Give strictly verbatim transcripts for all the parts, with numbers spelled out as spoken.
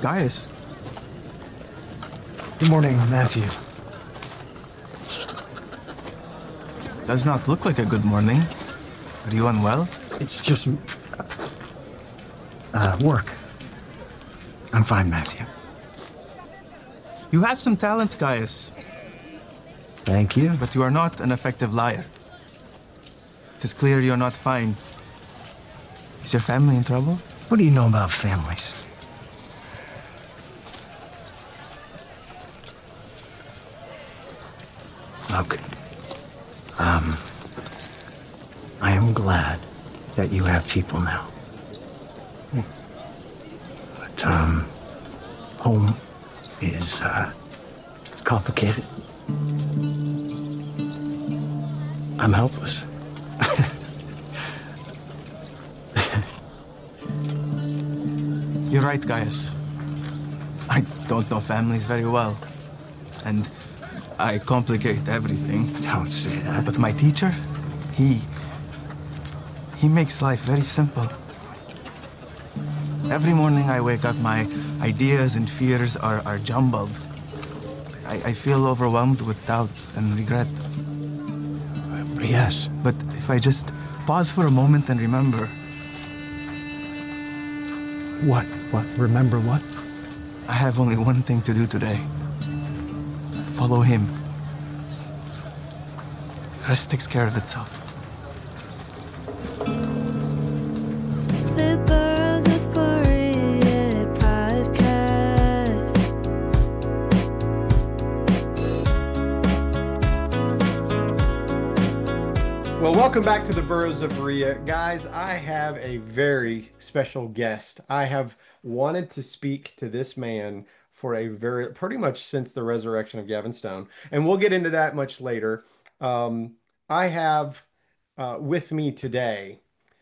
Gaius, Good morning, Matthew. does not look like a good morning. Are you unwell? It's just uh, work. I'm fine, Matthew. You have some talents, Gaius, Thank you. but you are not an effective liar. It is clear you're not fine. Is your family in trouble? What do you know about families? Look, um, I am glad that you have people now. But, um, home is, uh, complicated. I'm helpless. You're right, Gaius. I don't know families very well, and I complicate everything. Don't say that. But my teacher, he... he makes life very simple. Every morning I wake up, my ideas and fears are, are jumbled. I, I feel overwhelmed with doubt and regret. Yes. But if I just pause for a moment and remember... What? What? Remember what? I have only one thing to do today. Follow him. The rest takes care of itself. The Burrows of Berea podcast. Well, welcome back to the Burrows of Berea. Guys, I have a very special guest. I have wanted to speak to this man for a very, pretty much since the resurrection of Gavin Stone. And we'll get into that much later. Um, I have uh, with me today,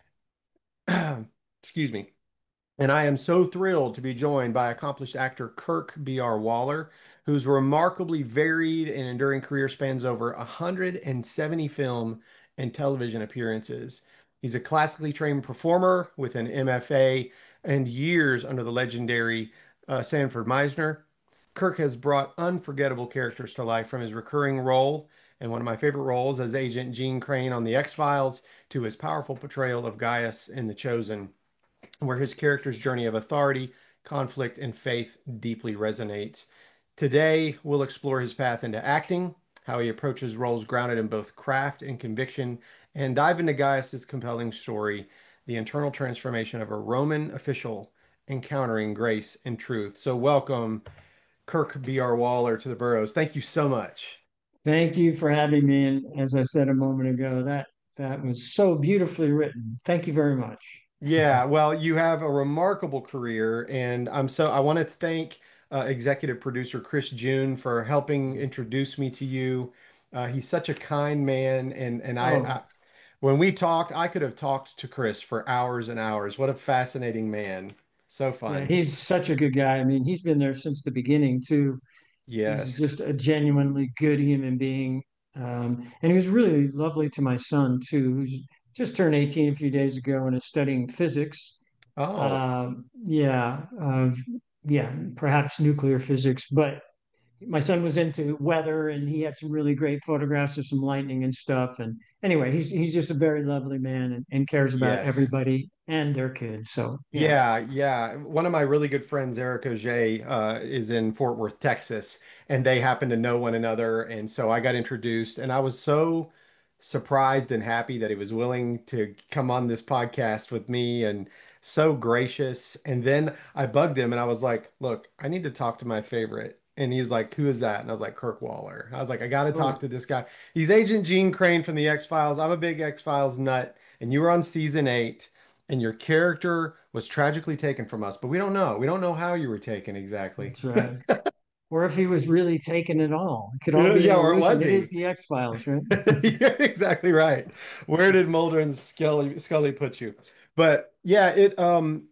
excuse me, and I am so thrilled to be joined by accomplished actor Kirk B R. Waller, whose remarkably varied and enduring career spans over one hundred seventy film and television appearances. He's a classically trained performer with an M F A and years under the legendary uh, Sanford Meisner. Kirk has brought unforgettable characters to life, from his recurring role and one of my favorite roles as Agent Gene Crane on The X-Files to his powerful portrayal of Gaius in The Chosen, where his character's journey of authority, conflict, and faith deeply resonates. Today, we'll explore his path into acting, how he approaches roles grounded in both craft and conviction, and dive into Gaius's compelling story, the internal transformation of a Roman official encountering grace and truth. So welcome, Kirk B R. Waller, to the Burrows. Thank you so much. Thank you for having me. And as I said a moment ago, that that was so beautifully written. Thank you very much. Yeah, well, you have a remarkable career, and I'm so I want to thank uh, executive producer Chris June for helping introduce me to you. Uh, he's such a kind man, and and I, Oh, I when we talked, I could have talked to Chris for hours and hours. What a fascinating man. So yeah, fun. he's such a good guy. I mean, he's been there since the beginning too. He's Yes. just a genuinely good human being. Um, and he was really lovely to my son too, who's just turned eighteen a few days ago and is studying physics. Oh, Um, yeah, uh, yeah, perhaps nuclear physics, but my son was into weather and he had some really great photographs of some lightning and stuff. And anyway, he's he's just a very lovely man and, and cares about yes. everybody and their kids. So yeah. Yeah, yeah. One of my really good friends, Eric Auger, uh, is in Fort Worth, Texas, and they happen to know one another. And so I got introduced, and I was so surprised and happy that he was willing to come on this podcast with me and so gracious. And then I bugged him and I was like, look, I need to talk to my favorite. And he's like, who is that? And I was like, Kirk Waller. I was like, I got to talk Oh, to this guy. He's Agent Gene Crane from the X-Files. I'm a big X-Files nut, and you were on season eight, and your character was tragically taken from us, but we don't know. We don't know how you were taken exactly. that's right. Or if he was really taken at all. It could all Yeah, be yeah, an where illusion. was It is he? the X-Files, right? You're exactly right. Where did Mulder and Scully Scully put you? But yeah, it um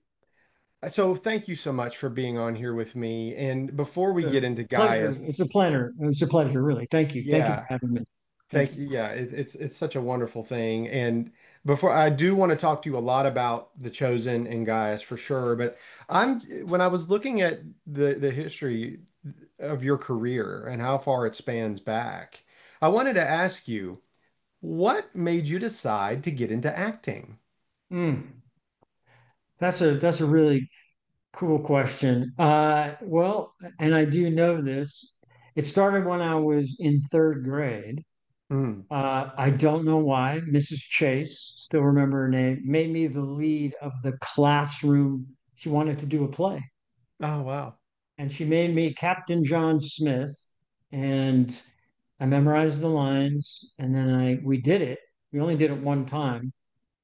so thank you so much for being on here with me. And before we Uh, get into pleasure. Gaius, It's a pleasure. It's a pleasure, really. Thank you. Thank you for yeah, having me. Thank Thank you. you. Yeah, it's it's it's such a wonderful thing. And before I do want to talk to you a lot about The Chosen and Gaius for sure, but I'm when I was looking at the the history of your career and how far it spans back, I wanted to ask you, what made you decide to get into acting? Mm, that's a that's a really cool question. Uh, well, and I do know this. It started when I was in third grade. Mm. Uh, I don't know why. Missus Chase, still remember her name, made me the lead of the classroom. She wanted to do a play, Oh, wow. and she made me Captain John Smith. And I memorized the lines, and then I we did it. We only did it one time,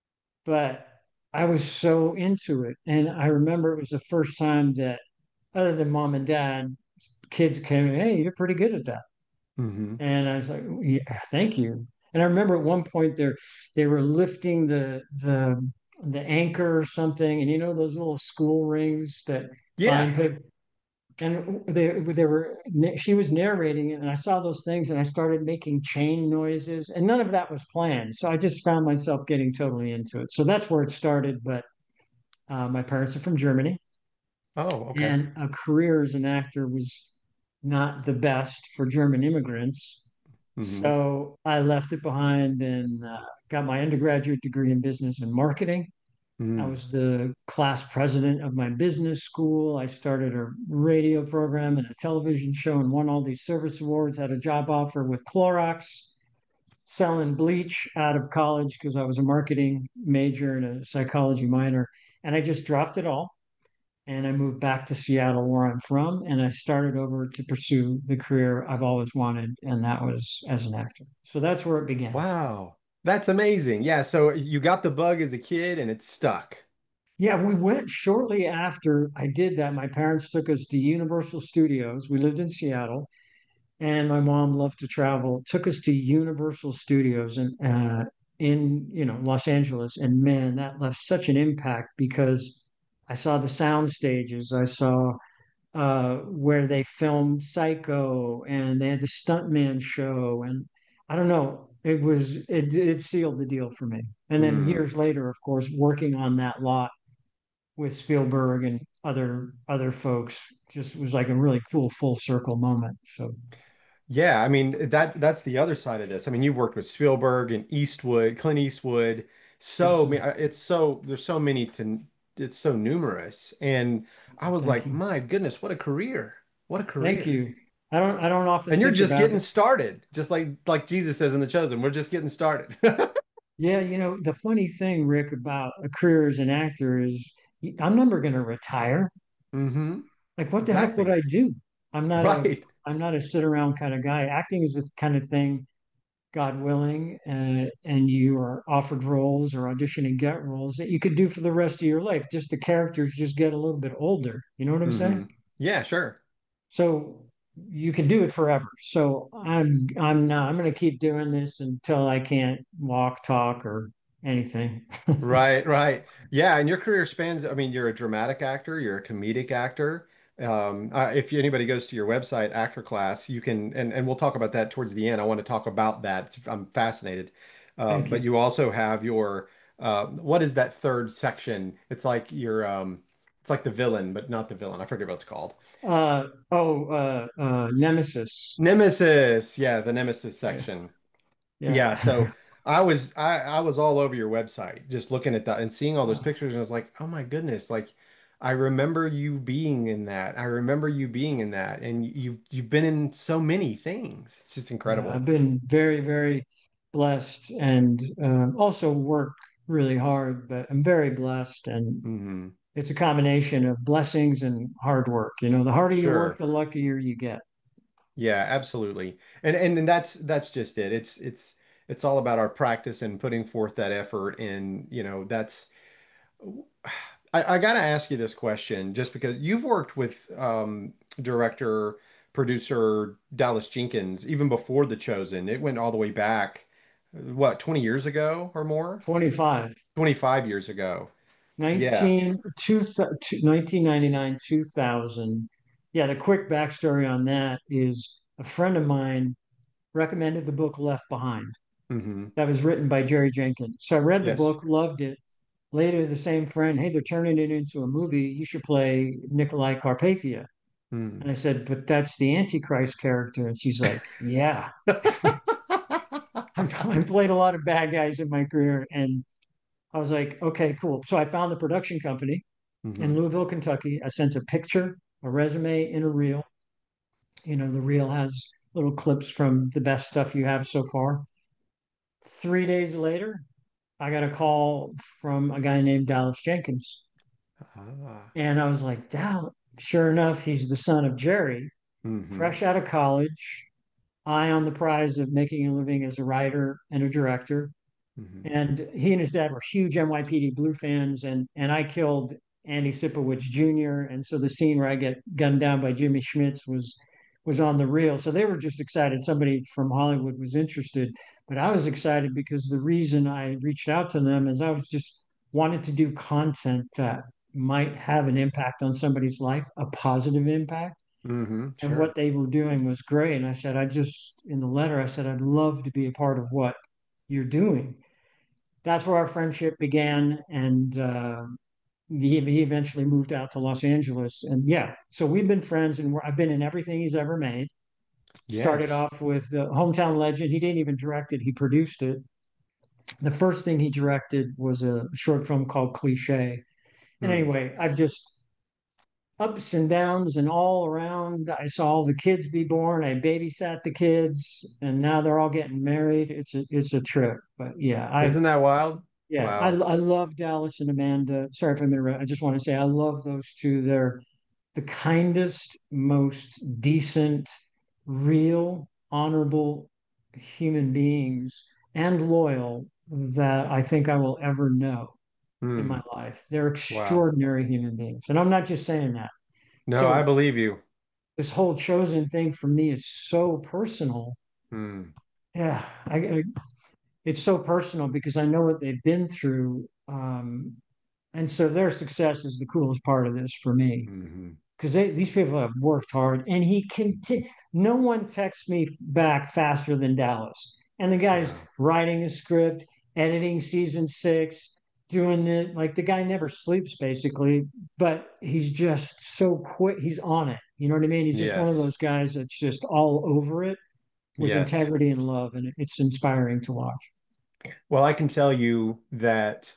but I was so into it. And I remember it was the first time that, other than mom and dad, kids came, hey, you're pretty good at that. Hmm. And I was like, yeah, thank you. And I remember at one point there they were lifting the the the anchor or something, and you know those little school rings that Yeah. bind people. And they they were she was narrating it, and I saw those things, and I started making chain noises, and none of that was planned. So I just found myself getting totally into it. So that's where it started. But uh, my parents are from Germany, Oh, okay. and a career as an actor was not the best for German immigrants. Hmm. So I left it behind and uh, got my undergraduate degree in business and marketing. I Hmm. was the class president of my business school. I started a radio program and a television show and won all these service awards. Had a job offer with Clorox, selling bleach out of college because I was a marketing major and a psychology minor. And I just dropped it all and I moved back to Seattle, where I'm from, and I started over to pursue the career I've always wanted, and that was as an actor. So that's where it began. Wow. That's amazing. Yeah, so you got the bug as a kid and it stuck. Yeah, we went shortly after I did that. My parents took us to Universal Studios. We lived in Seattle, and my mom loved to travel. Took us to Universal Studios and uh, in you know Los Angeles, and man, that left such an impact because I saw the sound stages. I saw uh, where they filmed Psycho, and they had the Stuntman show, and I don't know, it was it it sealed the deal for me. And then Hmm. years later, of course, working on that lot with Spielberg and other other folks just was like a really cool full circle moment. So Yeah, I mean that that's the other side of this. I mean, you've worked with Spielberg and Eastwood, Clint Eastwood. So yes, ma- uh, it's so there's so many to it's so numerous. And I was thank like, you, my goodness, what a career. What a thank career. you. I don't I don't often And you're think just about getting it. started, just like like Jesus says in The Chosen, we're just getting started. Yeah, you know, the funny thing, Rick, about a career as an actor is I'm never going to retire. Hmm. Like, what the heck would Exactly. I do? I'm not a Right. I'm not a sit around kind of guy. Acting is the kind of thing, God willing, uh, and you are offered roles or audition and get roles that you could do for the rest of your life. Just the characters just get a little bit older. You know what I'm Hmm. saying? Yeah, sure. So you can do it forever. So I'm I'm not I'm going to keep doing this until I can't walk, talk, or anything. Right, right. Yeah, and your career spans, I mean, you're a dramatic actor, you're a comedic actor. Um, uh, if anybody goes to your website, Actor Class, you can, and, and we'll talk about that towards the end. I want to talk about that. I'm fascinated. Um, Thank but you. you also have your, uh, what is that third section? It's like your, um, it's like the villain, but not the villain. I forget what it's called. Uh, oh, uh, uh, Nemesis. Nemesis. Yeah, the Nemesis Yes. section. Yeah, Yeah. so I was I I was all over your website just looking at that and seeing all those Oh, pictures and I was like, "Oh my goodness, like I remember you being in that. I remember you being in that and you've you've been in so many things. It's just yeah. I've incredible." been very, very blessed and um, also work really hard, but I'm very blessed. And Hmm. it's a combination of blessings and hard work. You know, the harder you work, Sure. the luckier you get. Yeah, absolutely. And, and and that's that's just it. It's it's it's all about our practice and putting forth that effort and you know, that's I, I got to ask you this question just because you've worked with um, director, producer Dallas Jenkins even before The Chosen. It went all the way back, what, twenty years ago or more? twenty-five, twenty-five years ago. Yeah. nineteen, two, nineteen ninety-nine, two thousand. Yeah, the quick backstory on that is a friend of mine recommended the book Left Behind. Mm-hmm. That was written by Jerry Jenkins. So I read the Yes. book, loved it. Later, the same friend, hey, they're turning it into a movie. You should play Nikolai Carpathia. Mm. And I said, but that's the Antichrist character. And she's like, yeah. I played a lot of bad guys in my career. And I was like, okay, cool. So I found the production company in Mm-hmm. Louisville, Kentucky. I sent a picture, a resume, and a reel. You know, the reel has little clips from the best stuff you have so far. Three days later, I got a call from a guy named Dallas Jenkins. Ah. And I was like, Dallas, sure enough, he's the son of Jerry, Mm-hmm. fresh out of college, eye on the prize of making a living as a writer and a director. Mm-hmm. And he and his dad were huge N Y P D Blue fans. And, and I killed Andy Sipowicz Junior And so the scene where I get gunned down by Jimmy Schmitz was was on the reel. So they were just excited. Somebody from Hollywood was interested. But I was excited because the reason I reached out to them is I was just wanted to do content that might have an impact on somebody's life, a positive impact. Mm-hmm. And what Sure. they were doing was great. And I said, I just, in the letter, I said, I'd love to be a part of what you're doing. That's where our friendship began. And uh, he, he eventually moved out to Los Angeles. And yeah, so we've been friends and we're, I've been in everything he's ever made. Started Yes. off with uh, Hometown Legend. He didn't even direct it, he produced it. The first thing he directed was a short film called Cliche. And Mm. anyway, I've just ups and downs and all around. I saw all the kids be born. I babysat the kids, and now they're all getting married. It's a it's a trip. But yeah, I Isn't that wild? yeah I Wow. I love Dallas and Amanda. Sorry if I'm interrupting. I just want to say I love those two. They're the kindest, most decent, real, honorable human beings and loyal that I think I will ever know in my Mm. life. They're Wow. extraordinary human beings. And I'm not just saying that. No, I So believe you. this whole chosen thing for me is so personal. Mm. Yeah, I, I, it's so personal because I know what they've been through. Um, and so their success is the coolest part of this for me Mm-hmm. because they these people have worked hard and he can t- no one texts me back faster than Dallas. And the guy's Wow. writing a script, editing season six, doing the like the guy never sleeps basically, but he's just so quick. He's on it. You know what I mean? He's just one of Yes. those guys that's just all over it with Yes. integrity and love, and it's inspiring to watch. Well, I can tell you that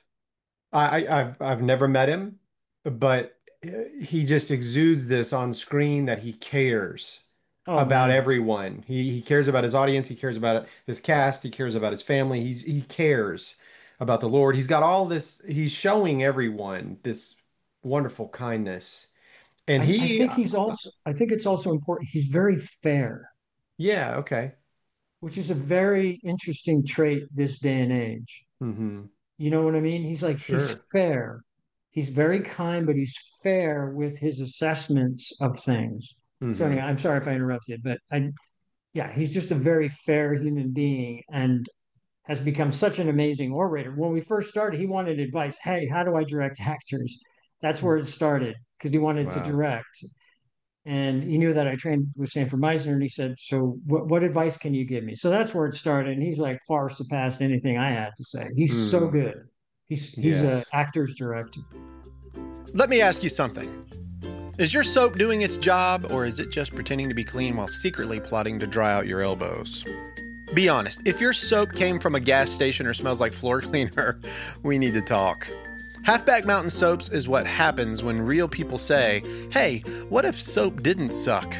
I, I I've I've never met him, but uh, he just exudes this on screen that he cares Oh about man, everyone. He he cares about his audience, he cares about his cast, he cares about his family. He he cares about the Lord. He's got all this, he's showing everyone this wonderful kindness. And I, I he think he's also. I think it's also important. He's very fair, yeah, okay. which is a very interesting trait this day and age. Mm-hmm. You know what I mean? He's like he's Sure. fair. He's very kind, but he's fair with his assessments of things. So Mm-hmm. anyway, I'm sorry if I interrupted, but I yeah, he's just a very fair human being and has become such an amazing orator. When we first started, he wanted advice. Hey, how do I direct actors? That's where it started because he wanted to Wow. direct. And he knew that I trained with Sanford Meisner, and he said, "So, what, what advice can you give me?" So that's where it started. And he's like far surpassed anything I had to say. He's so Mm. good. He's he's a Yes. actor's director. Let me ask you something. Is your soap doing its job, or is it just pretending to be clean while secretly plotting to dry out your elbows? Be honest, if your soap came from a gas station or smells like floor cleaner, we need to talk. Halfback Mountain Soaps is what happens when real people say, hey, what if soap didn't suck?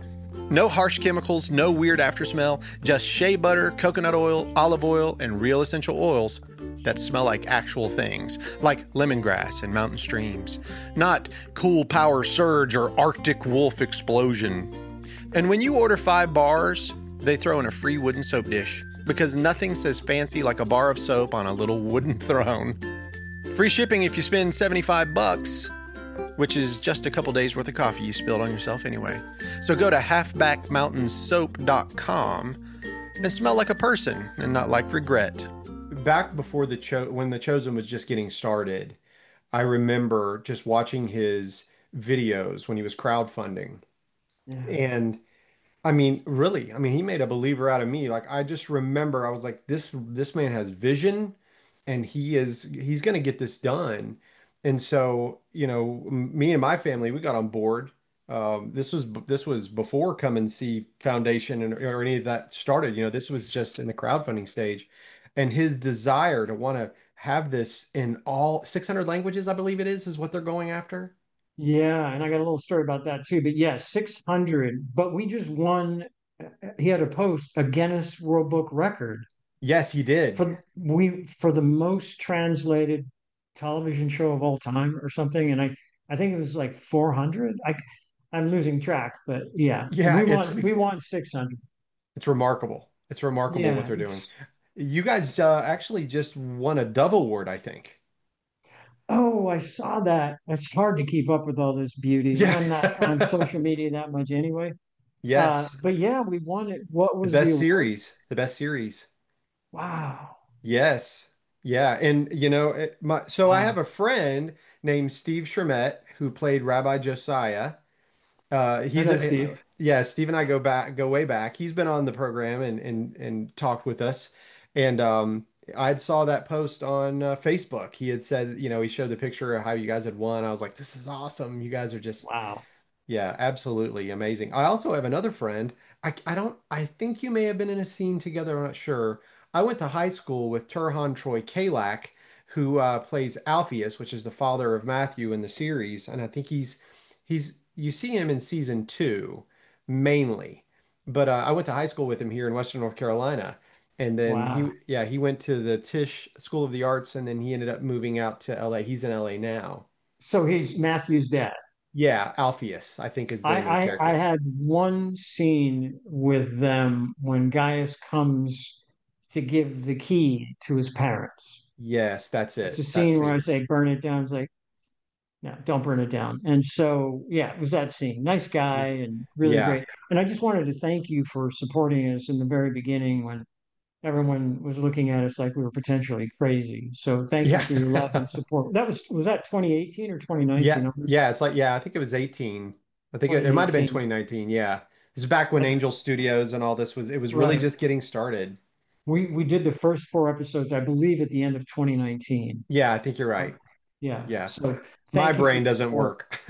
No harsh chemicals, no weird aftersmell, just shea butter, coconut oil, olive oil, and real essential oils that smell like actual things, like lemongrass and mountain streams, not Cool Power Surge or Arctic Wolf Explosion. And when you order five bars, they throw in a free wooden soap dish, because nothing says fancy like a bar of soap on a little wooden throne. Free shipping if you spend seventy-five bucks, which is just a couple days worth of coffee you spilled on yourself anyway. So go to halfback mountain soap dot com and smell like a person and not like regret. Back before the cho when the Chosen was just getting started, I remember just watching his videos when he was crowdfunding. Yeah. And I mean, really, I mean, he made a believer out of me. Like I just remember I was like, this this man has vision and he is he's gonna get this done. And so, you know, m- me and my family, we got on board. Um, this was this was before Come and See Foundation and or any of that started. You know, this was just in the crowdfunding stage. And his desire to want to have this in all six hundred languages, I believe it is, is what they're going after. Yeah, and I got a little story about that too. But yeah, six hundred. But we just won. He had a post a Guinness World Book record Yes, he did. for we for the most translated television show of all time or something. And I I think it was like four hundred. I I'm losing track, but yeah, Yeah, we it's want we want six hundred. it's remarkable. It's remarkable what Yeah, they're doing. it's You guys uh, actually just won a Dove Award, I think. oh, I saw that. It's hard to keep up with all this beauty, and Yeah. I'm not on social media that much anyway. Uh, Yes. but yeah, we won it. What The was the best award? series. The best series. Wow. Yes. Yeah. And you know, it, my so I Wow. have a friend named Steve Shermett who played Rabbi Josiah. Uh, I he's know a Steve. yeah, Steve and I go back, go way back. He's been on the program and and and talked with us. And um, I saw that post on uh, Facebook. He had said, you know, he showed the picture of how you guys had won. I was like, this is awesome. You guys are just Wow. yeah, absolutely amazing. I also have another friend. I I don't I think you may have been in a scene together. I'm not sure. I went to high school with Turhan Troy Kalak, who uh, plays Alpheus, which is the father of Matthew in the series, and I think he's he's you see him in season two mainly. But uh, I went to high school with him here in Western North Carolina, and then he Wow. yeah he went to the Tisch School of the Arts, and then he ended up moving out to L A. He's in L A now. So he's Matthew's dad. Yeah, Alpheus, I think is the I, name of the I I character. had one scene with them when Gaius comes to give the key to his parents. Yes, that's It's a it. That scene where I scene. say burn it down. It's like, no, don't burn it down. And so yeah, it was that scene. Nice guy and really Yeah. great. And I just wanted to thank you for supporting us in the very beginning when everyone was looking at us like we were potentially crazy. So thank you Yeah. for your love and support. That was was that twenty eighteen or Yeah. twenty nineteen? Yeah. It's like, yeah, I think it was eighteen. I think it, it might have been twenty eighteen. twenty nineteen. Yeah. This is back when Angel Studios and all this was, it was really Right. just getting started. We we did the first four episodes, I believe, at the end of twenty nineteen. Yeah, I think you're Uh, right. yeah. Yeah. So My thank you for brain your doesn't support. work.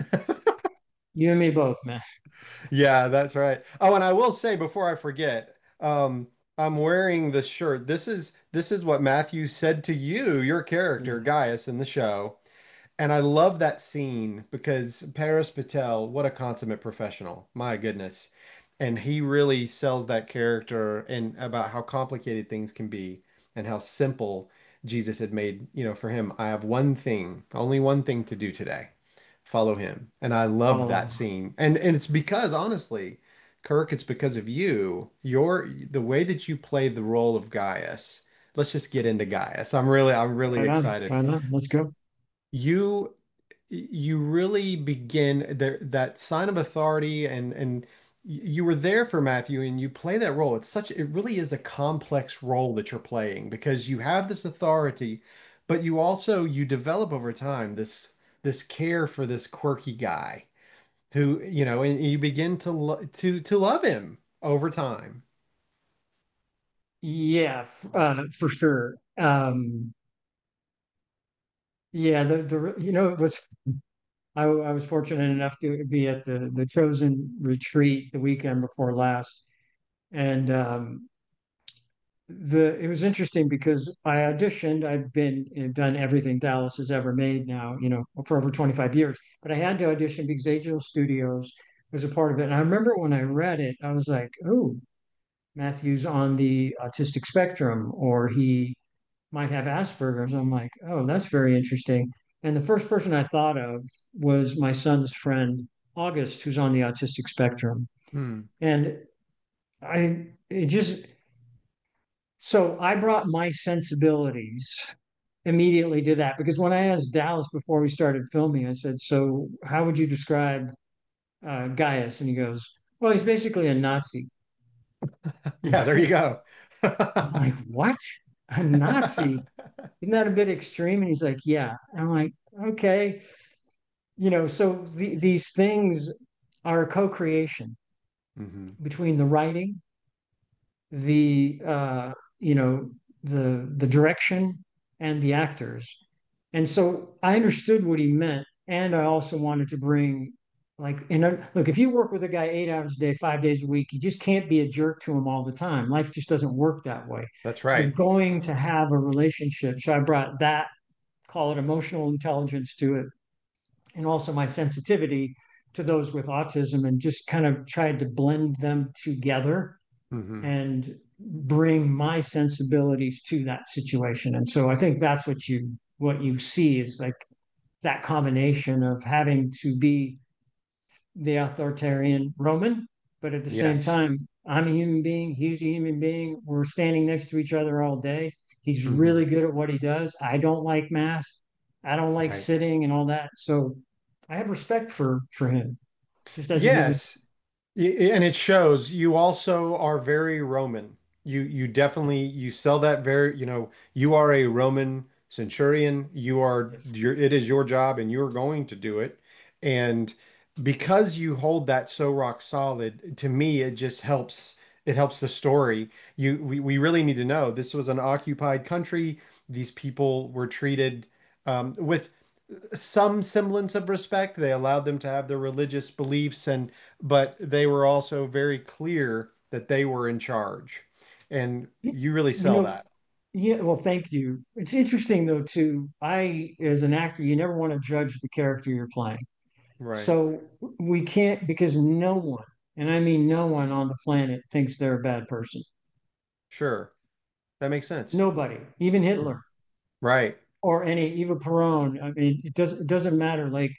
You and me both, man. Yeah, that's right. Oh, and I will say before I forget, um, I'm wearing the shirt. This is this is what Matthew said to you, your character, Yeah. Gaius, in the show. And I love that scene because Paris Patel, what a consummate professional. My goodness. And he really sells that character and about how complicated things can be and how simple Jesus had made, you know, for him. I have one thing, only one thing to do today. Follow him. And I love that Oh, scene. And and it's because honestly, Kirk, it's because of you. Your the way that you play the role of Gaius. Let's just get into Gaius. I'm really I'm really right on, excited right on. Let's go. you you really begin there that sign of authority and and you were there for Matthew and you play that role. It's such it really is a complex role that you're playing because you have this authority, but you also you develop over time this this care for this quirky guy who, you know, and you begin to lo to to love him over time. Yeah, f- uh, for sure. Um, yeah, the the you know it was I, I was fortunate enough to be at the the chosen retreat the weekend before last, and um, the it was interesting because I auditioned. I've been uh, done everything Dallas has ever made now, you know, for over twenty-five years. But I had to audition because Angel Studios was a part of it. And I remember when I read it, I was like, "Oh, Matthew's on the autistic spectrum, or he might have Asperger's." I'm like, "Oh, that's very interesting." And the first person I thought of was my son's friend, August, who's on the autistic spectrum. Hmm. And I it just so I brought my sensibilities immediately to that because when I asked Dallas before we started filming, I said, "So how would you describe uh, Gaius?" And he goes, "Well, he's basically a Nazi." I'm Yeah, there you like, go. I'm like, "What? A Nazi? Isn't that a bit extreme?" And he's like, "Yeah." And I'm like, "Okay." You know, so the, these things are a co-creation. Hmm. between the writing, the uh, you know, the the direction and the actors. And so I understood what he meant. And I also wanted to bring like, you know, look, if you work with a guy eight hours a day, five days a week, you just can't be a jerk to him all the time. Life just doesn't work that way. That's You're right. going to have a relationship. So I brought that, call it emotional intelligence to it, and also my sensitivity to those with autism, and just kind of tried to blend them together Hmm. and bring my sensibilities to that situation. And so I think that's what you what you see is like that combination of having to be the authoritarian Roman, but at the same Yes. time, I'm a human being, he's a human being. We're standing next to each other all day. He's Hmm. really good at what he does. I don't like math. I don't like Right. sitting and all that. So I have respect for for him just as a human. Yes. Y- And it shows you also are very Roman. You you definitely you sell that very, you know, you are a Roman centurion. You are Yes. your it is your job and you're going to do it. And because you hold that so rock solid, to me it just helps it helps the story. You we, we really need to know this was an occupied country. These people were treated um, with some semblance of respect. They allowed them to have their religious beliefs, and but they were also very clear that they were in charge. And you really You sell know, that. yeah, well, thank you. It's interesting though, too. I, as an actor, you never want to judge the character you're playing. Right. So we can't, because no one, and I mean no one on the planet thinks they're a bad person. Sure. That makes sense. Nobody, even Hitler Right. or any Eva Peron. I mean, it doesn't it doesn't matter. Like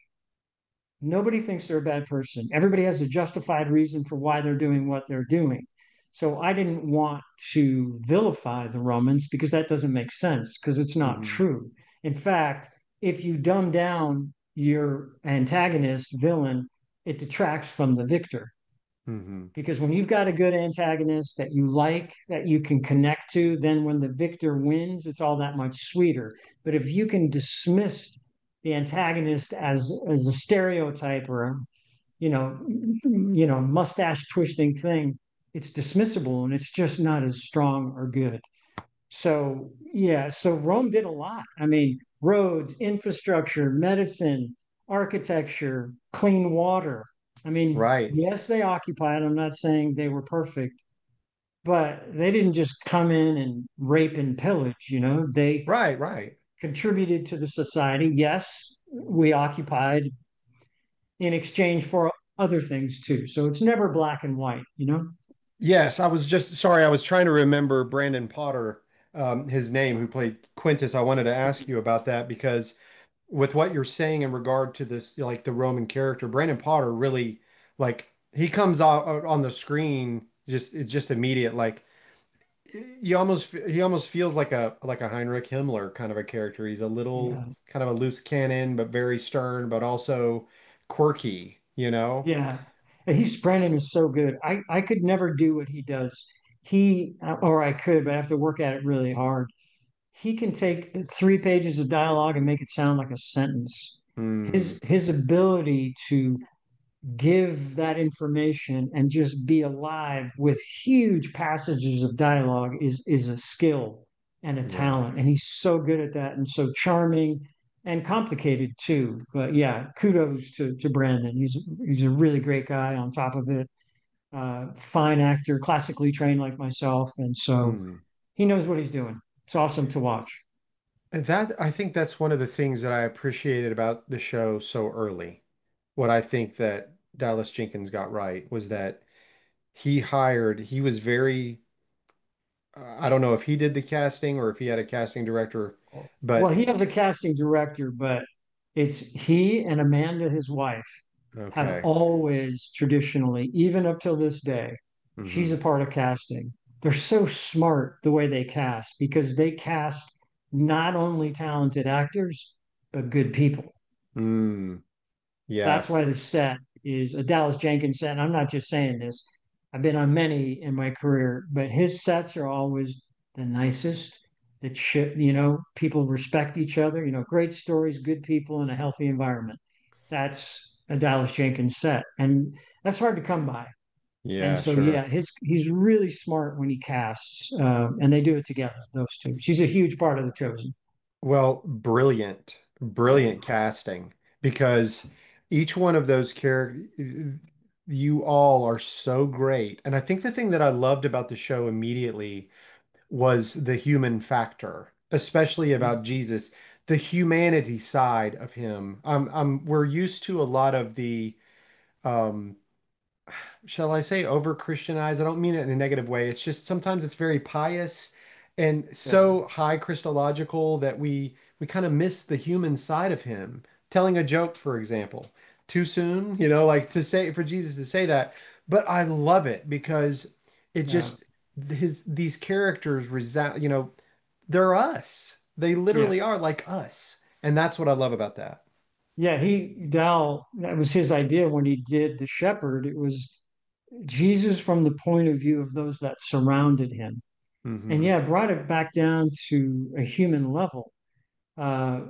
nobody thinks they're a bad person. Everybody has a justified reason for why they're doing what they're doing. So I didn't want to vilify the Romans because that doesn't make sense because it's not Hmm. true. In fact, if you dumb down your antagonist villain, it detracts from the victor. Hmm. Because when you've got a good antagonist that you like, that you can connect to, then when the victor wins, it's all that much sweeter. But if you can dismiss the antagonist as as a stereotype or a, you know, you know, mustache twisting thing, it's dismissible and it's just not as strong or good. So yeah, so Rome did a lot. I mean, roads, infrastructure, medicine, architecture, clean water. I mean, Right. yes, they occupied. I'm not saying they were perfect, but they didn't just come in and rape and pillage, you know. They Right. Right. contributed to the society. Yes, we occupied in exchange for other things too. So it's never black and white, you know? Yes, I was just sorry. I was trying to remember Brandon Potter, um, his name, who played Quintus. I wanted to ask you about that because with what you're saying in regard to this, like the Roman character, Brandon Potter really, like, he comes out on the screen just it's just immediate. Like you almost he almost feels like a like a Heinrich Himmler kind of a character. He's a little Yeah. kind of a loose cannon, but very stern, but also quirky, you know? Yeah. He's Brandon is so good. I, I could never do what he does. He, or I could, but I have to work at it really hard. He can take three pages of dialogue and make it sound like a sentence. Hmm. His his ability to give that information and just be alive with huge passages of dialogue is is a skill and a Yeah. talent, and he's so good at that and so charming and complicated too. But yeah, kudos to to Brandon. He's he's a really great guy. On top of it, uh, fine actor, classically trained like myself, and so Hmm. he knows what he's doing. It's awesome to watch. And that I think that's one of the things that I appreciated about the show so early. What I think that Dallas Jenkins got right was that he hired, he was very, uh, I don't know if he did the casting or if he had a casting director, Well, but he has a casting director, but it's he and Amanda, his wife, have okay. always traditionally, even up till this day, she's Hmm. a part of casting. They're so smart the way they cast because they cast not only talented actors, but good people. Mm. That's Yeah. why the set is a Dallas Jenkins set. And I'm not just saying this. I've been on many in my career, but his sets are always the nicest. That shit, you know, people respect each other. You know, great stories, good people, in a healthy environment. That's a Dallas Jenkins set, and that's hard to come by. Yeah, And so, sure. yeah, his he's really smart when he casts, um, and they do it together, those two. She's a huge part of The Chosen. Well, brilliant, brilliant casting because each one of those characters, you all are so great. And I think the thing that I loved about the show immediately was the human factor, especially about Jesus, the humanity side of him. Um, um, we're used to a lot of the um shall I say over Christianized? I don't mean it in a negative way. It's just sometimes it's very pious and Yeah. so high Christological that we we kind of miss the human side of him. Telling a joke, for example, too soon, you know, like to say for Jesus to say that. But I love it because it Yeah. just his these characters resound, you know, they're us. They Yeah. literally are like us. And that's what I love about that. Yeah. He, Dal, that was his idea when he did The Shepherd. It was Jesus from the point of view of those that surrounded him. And Hmm. yeah, brought it back down to a human level, uh,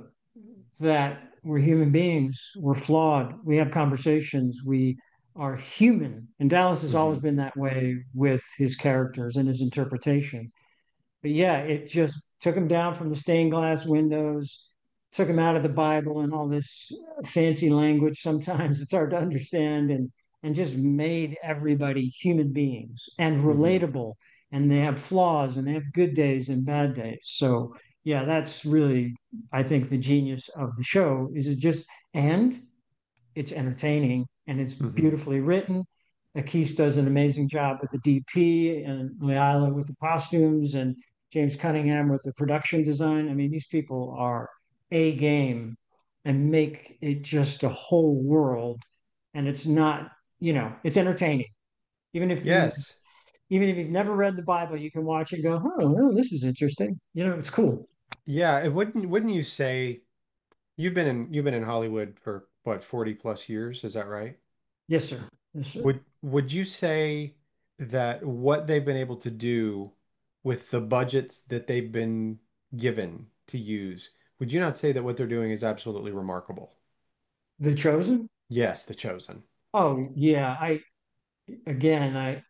that we're human beings, we're flawed, we have conversations, we are human. And Dallas has always Hmm. been that way with his characters and his interpretation. But yeah, it just took him down from the stained glass windows, took him out of the Bible and all this fancy language. Sometimes it's hard to understand, and and just made everybody human beings and Hmm. relatable. And they have flaws and they have good days and bad days. So yeah, that's really, I think, the genius of the show is it just and it's entertaining and it's Hmm. beautifully written. Akis does an amazing job with the D P and Leila with the costumes and James Cunningham with the production design. I mean, these people are a game and make it just a whole world. And it's not, you know, it's entertaining. Even if you Yes. even if you've never read the Bible, you can watch it and go, oh, oh, this is interesting. You know, it's cool. Yeah, it wouldn't wouldn't you say you've been in you've been in Hollywood for what, forty plus years, is that right? Yes, sir. Yes, sir. Would would you say that what they've been able to do with the budgets that they've been given to use, would you not say that what they're doing is absolutely remarkable? The Chosen. Yes, The Chosen. Oh, yeah. I again, I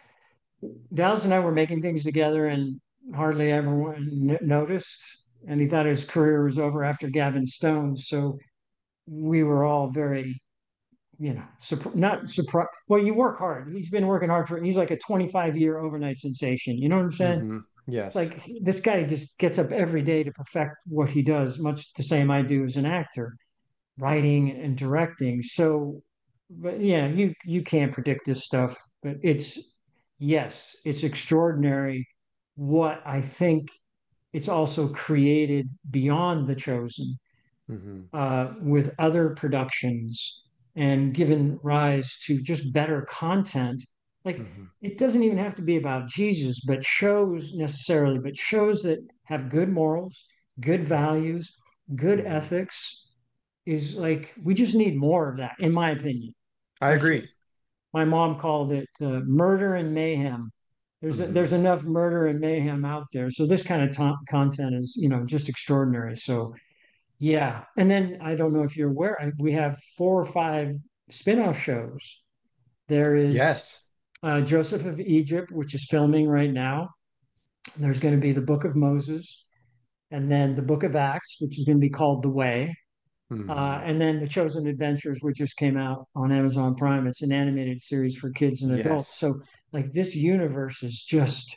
Dallas and I were making things together, and hardly everyone n- noticed. And he thought his career was over after Gavin Stone. So we were all very, you know, surp- not surprised. Well, you work hard. He's been working hard for. He's like a twenty-five year overnight sensation. You know what I'm saying? Hmm. It's Yes. like this guy just gets up every day to perfect what he does, much the same I do as an actor, writing and directing. So, but yeah, you you can't predict this stuff, but it's yes, it's extraordinary what I think it's also created beyond The Chosen, Hmm. uh, with other productions and given rise to just better content. Like Hmm. it doesn't even have to be about Jesus, but shows necessarily, but shows that have good morals, good values, good Hmm. ethics is like we just need more of that, in my opinion. I That's agree. just my mom called it uh, murder and mayhem. There's a, Hmm. there's enough murder and mayhem out there, so this kind of to- content is you know just extraordinary. So yeah, and then I don't know if you're aware, we have four or five spin-off shows. There is Yes. uh, Joseph of Egypt, which is filming right now. There's going to be the Book of Moses, and then the Book of Acts, which is going to be called The Way. Uh, Hmm. and then The Chosen Adventures, which just came out on Amazon Prime. It's an animated series for kids and adults. Yes. So, like, this universe is just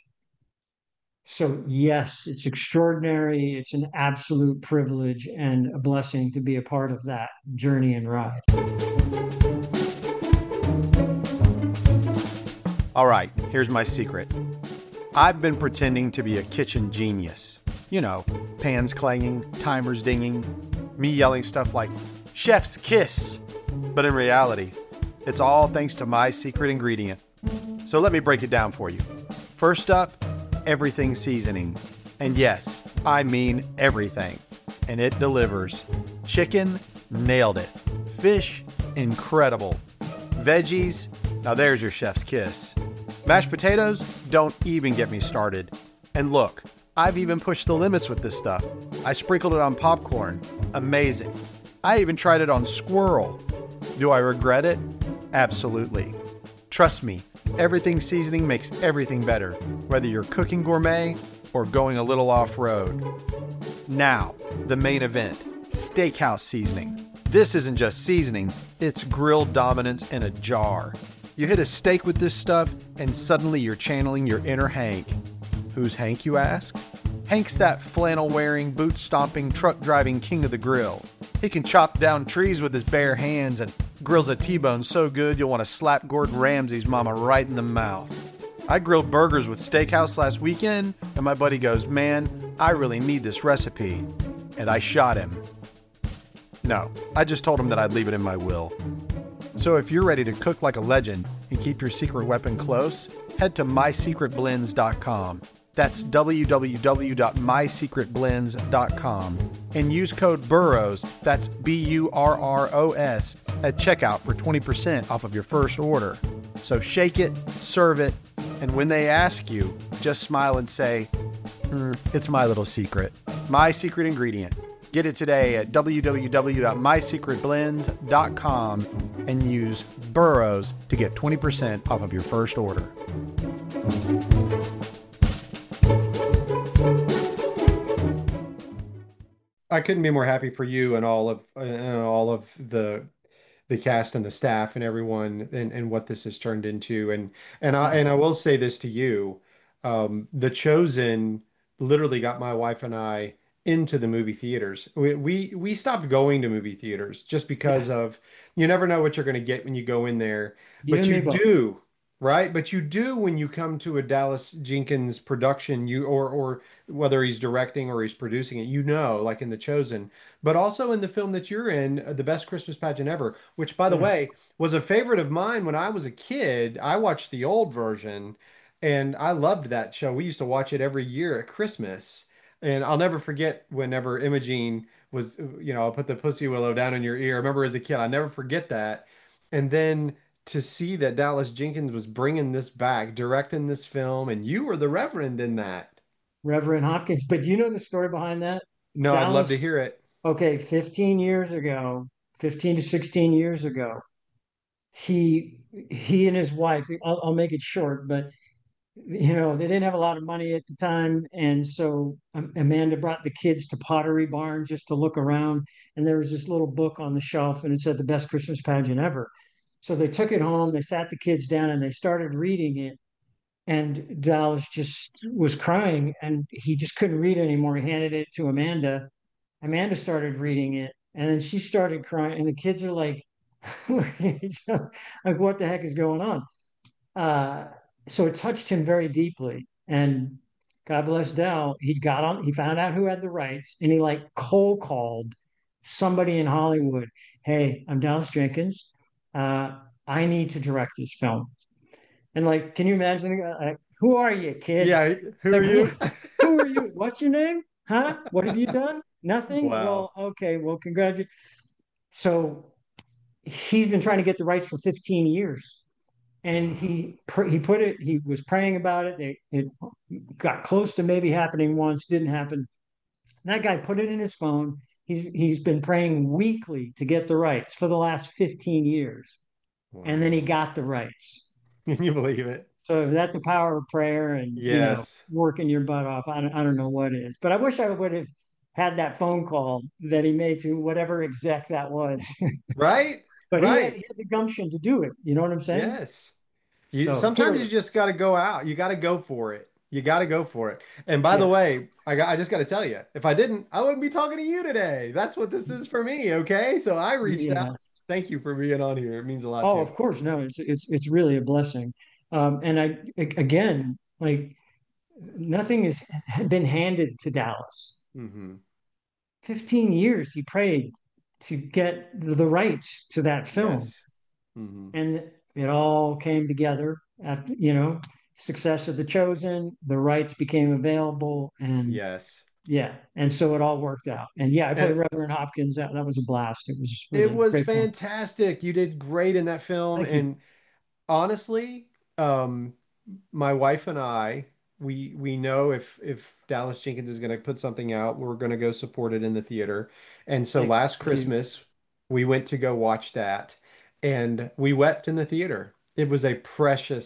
so, yes, it's extraordinary. It's an absolute privilege and a blessing to be a part of that journey and ride. All right, here's my secret. I've been pretending to be a kitchen genius. You know, pans clanging, timers dinging, me yelling stuff like, chef's kiss. But in reality, it's all thanks to my secret ingredient. So let me break it down for you. First up, everything seasoning. And yes, I mean everything. And it delivers. Chicken, nailed it. Fish, incredible. Veggies, now there's your chef's kiss. Mashed potatoes, don't even get me started. And look, I've even pushed the limits with this stuff. I sprinkled it on popcorn. Amazing. I even tried it on squirrel. Do I regret it? Absolutely. Trust me, Everything Seasoning makes everything better, whether you're cooking gourmet or going a little off-road. Now, the main event, Steakhouse Seasoning. This isn't just seasoning, it's grill dominance in a jar. You hit a steak with this stuff, and suddenly you're channeling your inner Hank. Who's Hank, you ask? Hank's that flannel-wearing, boot-stomping, truck-driving king of the grill. He can chop down trees with his bare hands and grills a T-bone so good you'll want to slap Gordon Ramsay's mama right in the mouth. I grilled burgers with Steakhouse last weekend, and my buddy goes, "Man, I really need this recipe." And I shot him. No, I just told him that I'd leave it in my will. So if you're ready to cook like a legend and keep your secret weapon close, head to my secret blends dot com. That's w w w dot my secret blends dot com and use code BURROWS, that's B U R R O S, at checkout for twenty percent off of your first order. So shake it, serve it, and when they ask you, just smile and say, mm, it's my little secret. My secret ingredient. Get it today at w w w dot my secret blends dot com and use BURROWS to get twenty percent off of your first order. I couldn't be more happy for you and all of and all of the the cast and the staff and everyone and, and what this has turned into. And and I and I will say this to you. Um, The Chosen literally got my wife and I into the movie theaters. We we, we stopped going to movie theaters just because Yeah. of you never know what you're going to get when you go in there. You But and me you both. do, right? But you do when you come to a Dallas Jenkins production, you or or whether he's directing or he's producing it, you know, like in The Chosen, but also in the film that you're in, uh, The Best Christmas Pageant Ever, which, by the Yeah. way, was a favorite of mine when I was a kid. I watched the old version and I loved that show. We used to watch it every year at Christmas. And I'll never forget whenever Imogene was, you know, I'll put the pussy willow down in your ear. I remember as a kid, I never forget that. And then to see that Dallas Jenkins was bringing this back, directing this film, and you were the Reverend in that. Reverend Hopkins. But you know the story behind that? No, I'd love to Dallas, hear it. okay, fifteen years ago, fifteen to sixteen years ago, he he and his wife, I'll, I'll make it short, but you know, they didn't have a lot of money at the time. And so um, Amanda brought the kids to Pottery Barn just to look around. And there was this little book on the shelf and it said the best Christmas pageant ever. So they took it home, they sat the kids down and they started reading it. And Dallas just was crying and he just couldn't read anymore. He handed it to Amanda. Amanda started reading it and then she started crying. And the kids are like, looking at each other, like, what the heck is going on? Uh, so it touched him very deeply. And God bless Dell, he got on, he found out who had the rights and he like cold called somebody in Hollywood. Hey, I'm Dallas Jenkins. Uh, I need to direct this film. And like, can you imagine? Uh, like, who are you, kid? Yeah, who are Like, who, you? who are you? What's your name? Huh? What have you done? Nothing? Wow. Well, okay. Well, congratulations. So he's been trying to get the rights for fifteen years and he he put it he was praying about it they, it got close to maybe happening once, didn't happen. That guy put it in his phone. He's he's been praying weekly to get the rights for the last fifteen years and then he Wow. got the rights. Can you believe it? So that the power of prayer and you know Yes. working your butt off. I don't, I don't know what it is, but I wish I would have had that phone call that he made to whatever exec that was. Right? But he had, Right. he had the gumption to do it, you know what I'm saying? Yes. You So sometimes you hero. just got to go out. You got to go for it. You got to go for it. And by the Yeah. way, I got I just got to tell you, if I didn't, I wouldn't be talking to you today. That's what this is for me, okay? So I reached out. Yeah. Thank you for being on here. It means a lot Oh, too. of course. No, it's it's it's really a blessing. Um, and I a- again, like nothing has been handed to Dallas. Hmm. fifteen years he prayed to get the rights to that film. Yes. Hmm. And it all came together after, you know, success of The Chosen, the rights became available, and Yes. yeah, and so it all worked out. And yeah, I played And Reverend Hopkins. That, that was a blast. It was it really was great fun. fantastic. You did great in that film. Thank you. And honestly, um, my wife and I, we we know if if Dallas Jenkins is going to put something out, we're going to go support it in the theater. And so Thank last you. Christmas, we went to go watch that, and we wept in the theater. It was a precious,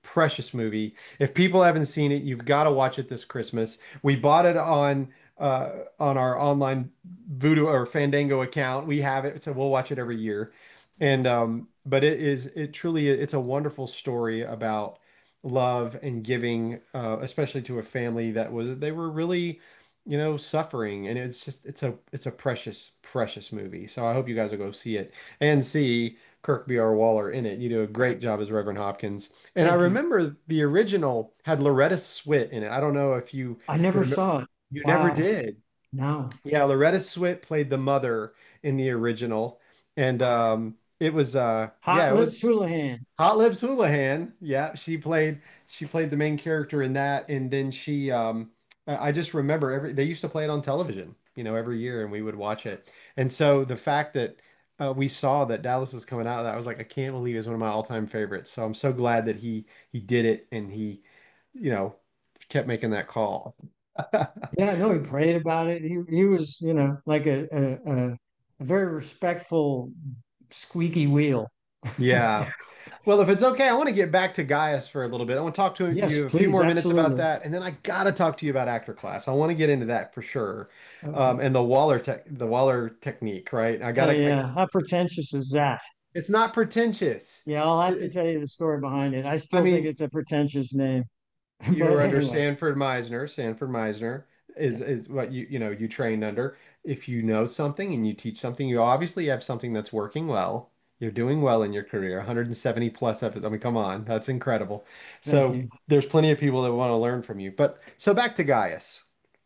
precious movie. If people haven't seen it, you've got to watch it this Christmas. We bought it on uh, on our online Voodoo or Fandango account. We have it, so we'll watch it every year. And um, but it is it truly it's a wonderful story about love and giving, uh, especially to a family that was they were really, you know, suffering. And it's just it's a it's a precious, precious movie. So I hope you guys will go see it and see Kirk B R. Waller in it. You do a great job as Reverend Hopkins. And I Thank you. remember the original had Loretta Swit in it. I don't know if you I never remember. saw it. You never Wow. did. No. Yeah, Loretta Swit played the mother in the original. And um it was uh yeah, Hot it Lips was Houlihan. Hot Lips Houlihan. Yeah, she played she played the main character in that, and then she um I I just remember every they used to play it on television, you know, every year, and we would watch it. And so the fact that uh, we saw that Dallas was coming out, that I was like, I can't believe it's one of my all-time favorites. So I'm so glad that he he did it and he, you know, kept making that call. Yeah, no, he prayed about it. He he was, you know, like a a, a, a very respectful squeaky wheel. Yeah. Well, if it's okay, I want to get back to Gaius for a little bit. I want to talk to Yes, you a few please, more minutes about absolutely. that, and then I gotta talk to you about actor class. I want to get into that for sure, um, Okay. and the Waller tech, the Waller technique, right? I Oh gotta. I, yeah, how pretentious is that? it's not pretentious. Yeah, I'll have It- to it- tell you the story behind it. I I still think mean, it's a pretentious name. you But were under anyway, Sanford Meisner. Sanford Meisner is yeah, is what you you know you trained under. If you know something and you teach something, you obviously have something that's working well. You're doing well in your career. one hundred seventy plus episodes. I mean, come on, that's incredible. thank So you. there's plenty of people that want to learn from you. But so back to Gaius.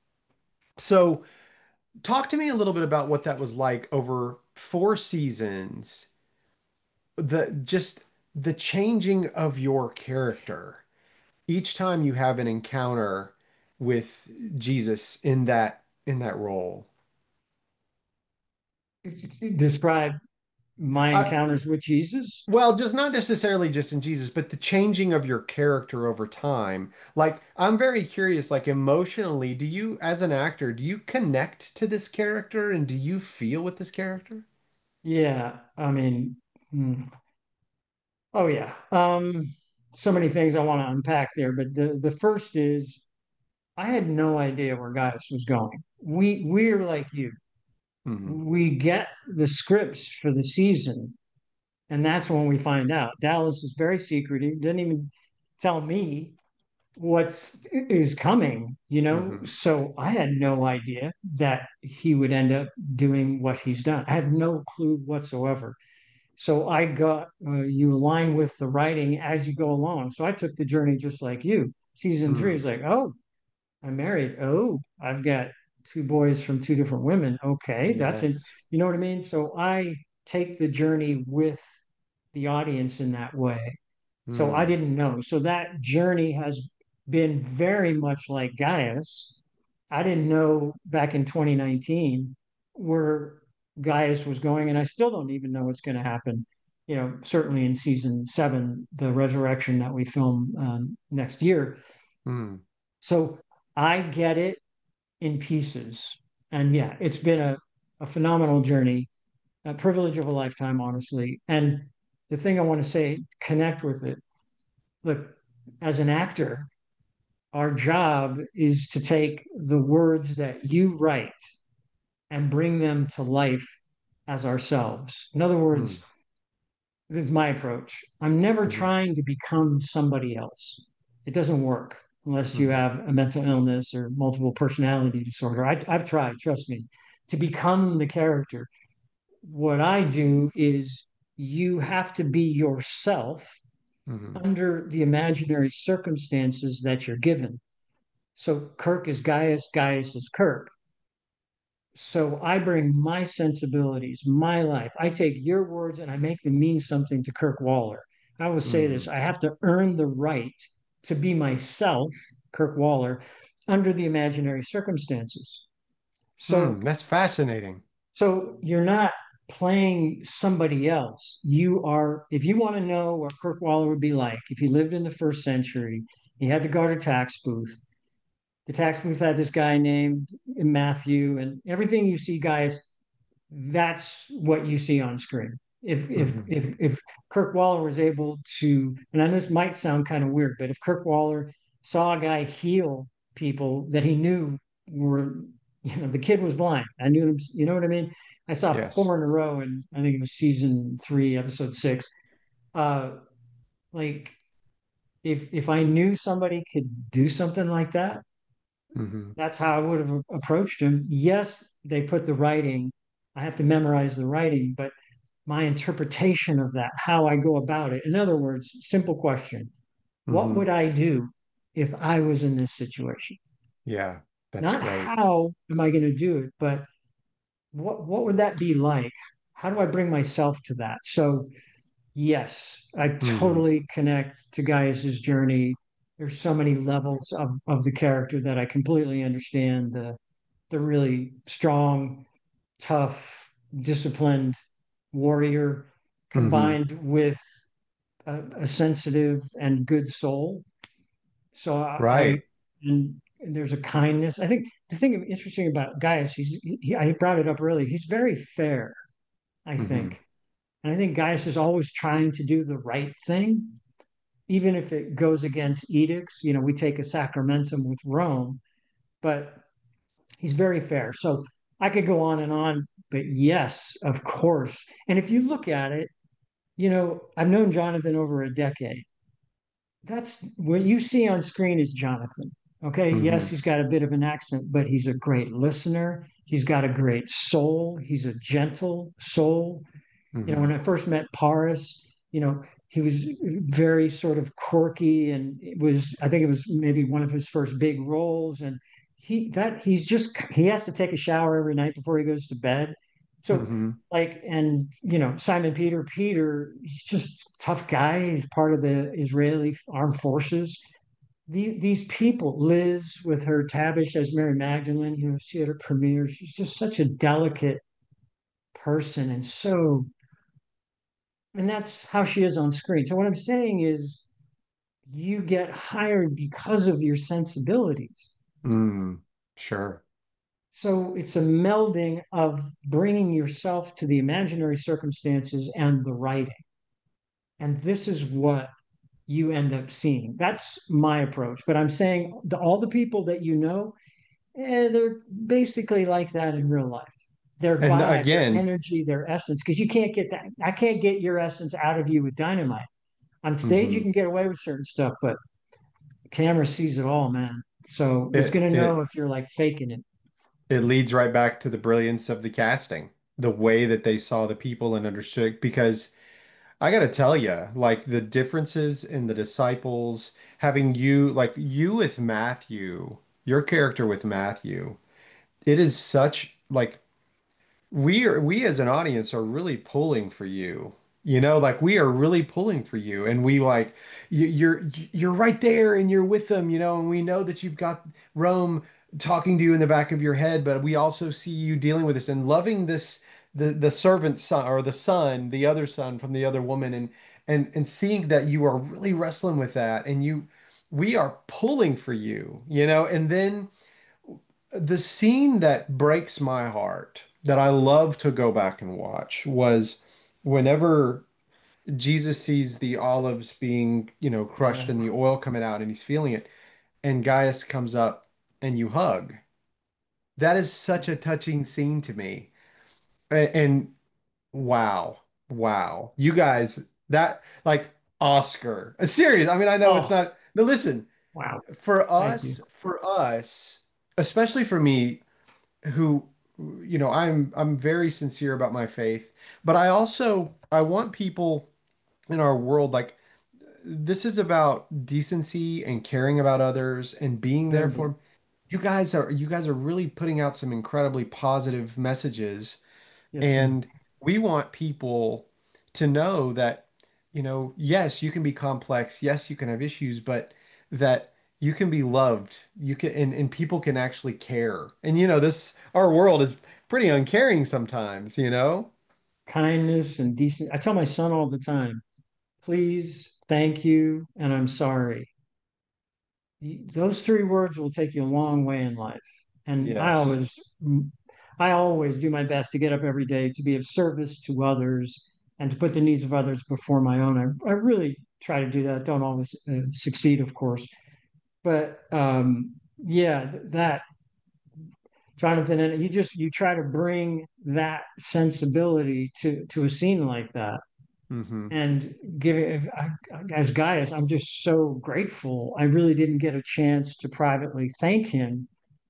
So talk to me a little bit about what that was like over four seasons. The just the changing of your character each time you have an encounter with Jesus in that in that role. Describe my Uh, encounters with Jesus. well, just not necessarily just in Jesus, but the changing of your character over time. Like, I'm very curious, like emotionally, do you, as an actor, do you connect to this character and do you feel with this character? Yeah, I mean, hmm. Oh yeah. Um, so many things I want to unpack there, but the the first is I had no idea where Gaius was going. We we're like you. Hmm. We get the scripts for the season, and that's when we find out. Dallas is very secretive, didn't even tell me what's is coming, you know. Hmm. So I had no idea that he would end up doing what he's done. I had no clue whatsoever. So I got uh, you align with the writing as you go along. So I took the journey just like you. Season three is Mm. like, oh, I'm married. Oh, I've got two boys from two different women. Okay, that's it. Yes. You know what I mean? So I take the journey with the audience in that way. So I Mm. didn't know. So that journey has been very much like Gaius. I didn't know back in twenty nineteen where Gaius was going, and I still don't even know what's going to happen. You know, certainly in season seven, the resurrection that we film um, next year. Mm. So I get it in pieces. And yeah, it's been a, a phenomenal journey, a privilege of a lifetime, honestly. And the thing I want to say, connect with it. Look, as an actor, our job is to take the words that you write and bring them to life as ourselves. In other Mm. words, this is my approach. I'm never Hmm. trying to become somebody else. It doesn't work unless you Hmm. have a mental illness or multiple personality disorder. I, I've tried, trust me, to become the character. What I do is you have to be yourself Hmm. under the imaginary circumstances that you're given. So Kirk is Gaius, Gaius is Kirk. So I bring my sensibilities, my life. I take your words and I make them mean something to Kirk Waller. I will say this: Hmm. I have to earn the right to be myself, Kirk Waller, under the imaginary circumstances. Hmm. So, That's fascinating. so you're not playing somebody else. You are, if you want to know what Kirk Waller would be like if he lived in the first century, he had to guard a tax booth. The tax booth had this guy named Matthew, and everything you see, guys, that's what you see on screen. If if Mhm. if if Kirk Waller was able to, and I know this might sound kind of weird, but if Kirk Waller saw a guy heal people that he knew were, you know, the kid was blind. I knew him, you know what I mean? I saw Yes. four in a row, and I think it was season three, episode six. Uh, like if if I knew somebody could do something like that, Hmm. that's how I would have approached him. Yes, they put the writing. I have to memorize the writing, but my interpretation of that, how I go about it. In other words, simple question. What Hmm. would I do if I was in this situation? Yeah, that's Not great. how am I going to do it, but what what would that be like? How do I bring myself to that? So yes, I Hmm. totally connect to Gaius's journey. There's so many levels of, of the character that I completely understand. The the really strong, tough, disciplined warrior Hmm. combined with a, a sensitive and good soul. So I, I Right. and there's a kindness. I think the thing interesting about Gaius, he's he, I brought it up earlier. He's very fair, I Hmm. think, and I think Gaius is always trying to do the right thing, even if it goes against edicts. You know, we take a sacramentum with Rome, but he's very fair. So I could go on and on, but yes, of course. And if you look at it, you know, I've known Jonathan over a decade. That's what you see on screen is Jonathan. Okay. Yes, Hmm. he's got a bit of an accent, but he's a great listener. He's got a great soul. He's a gentle soul. You know, Hmm. when I first met Paris, you know, he was very sort of quirky and it was, I think it was maybe one of his first big roles. And he, that he's just, he has to take a shower every night before he goes to bed. So, Hmm. like, and, you know, Simon Peter, Peter, he's just a tough guy. He's part of the Israeli armed forces. The, these people, Liz with her Tabish as Mary Magdalene, you know, see at her premiere, she's just such a delicate person and so and that's how she is on screen. So what I'm saying is you get hired because of your sensibilities. Mm. Sure. So it's a melding of bringing yourself to the imaginary circumstances and the writing. And this is what you end up seeing. That's my approach. But I'm saying the, all the people that you know, eh, they're basically like that in real life. Their And vibe, their again, energy, their essence, because you can't get that. I can't get your essence out of you with dynamite. On stage, you mhm, can get away with certain stuff, but camera sees it all, man. So it's it gonna know it if you're like faking it. it leads right back to the brilliance of the casting, the way that they saw the people and understood. Because I got to tell you, like the differences in the disciples, having you, like you with Matthew, your character with Matthew, it is such like we are we as an audience are really pulling for you. You know, like we are really pulling for you, and we like you, you're you're right there, and you're with them. You know, and we know that you've got Rome talking to you in the back of your head, but we also see you dealing with this and loving this the the servant son or the son, the other son from the other woman, and and and seeing that you are really wrestling with that, and you we are pulling for you. You know, and then the scene that breaks my heart that I love to go back and watch was whenever Jesus sees the olives being, you know, crushed Yeah. and the oil coming out and he's feeling it, and Gaius comes up and you hug. That is such a touching scene to me. A- And, wow, wow. You guys, that like Oscar. Serious. I mean, I know it's Oh, not. No, listen, wow. for Thank you. us, for us, especially for me, who you know I'm I'm very sincere about my faith, but I also I want people in our world like this is about decency and caring about others and being there for Totally. 'em. You guys are you guys are really putting out some incredibly positive messages Yes, sir. and we want people to know that, you know, yes, you can be complex. Yes, you can have issues, but that you can be loved. You can, and, and people can actually care. And, you know, this, our world is pretty uncaring sometimes, you know? Kindness and decent. I tell my son all the time, please, thank you, and I'm sorry. Those three words will take you a long way in life. And I Yes. always, I always do my best to get up every day to be of service to others and to put the needs of others before my own. I, I really try to do that. Don't always uh, succeed, of course, but um, yeah, th- that Jonathan, and you just you try to bring that sensibility to to a scene like that, Hmm. and give it I, as Gaius, I'm just so grateful. I really didn't get a chance to privately thank him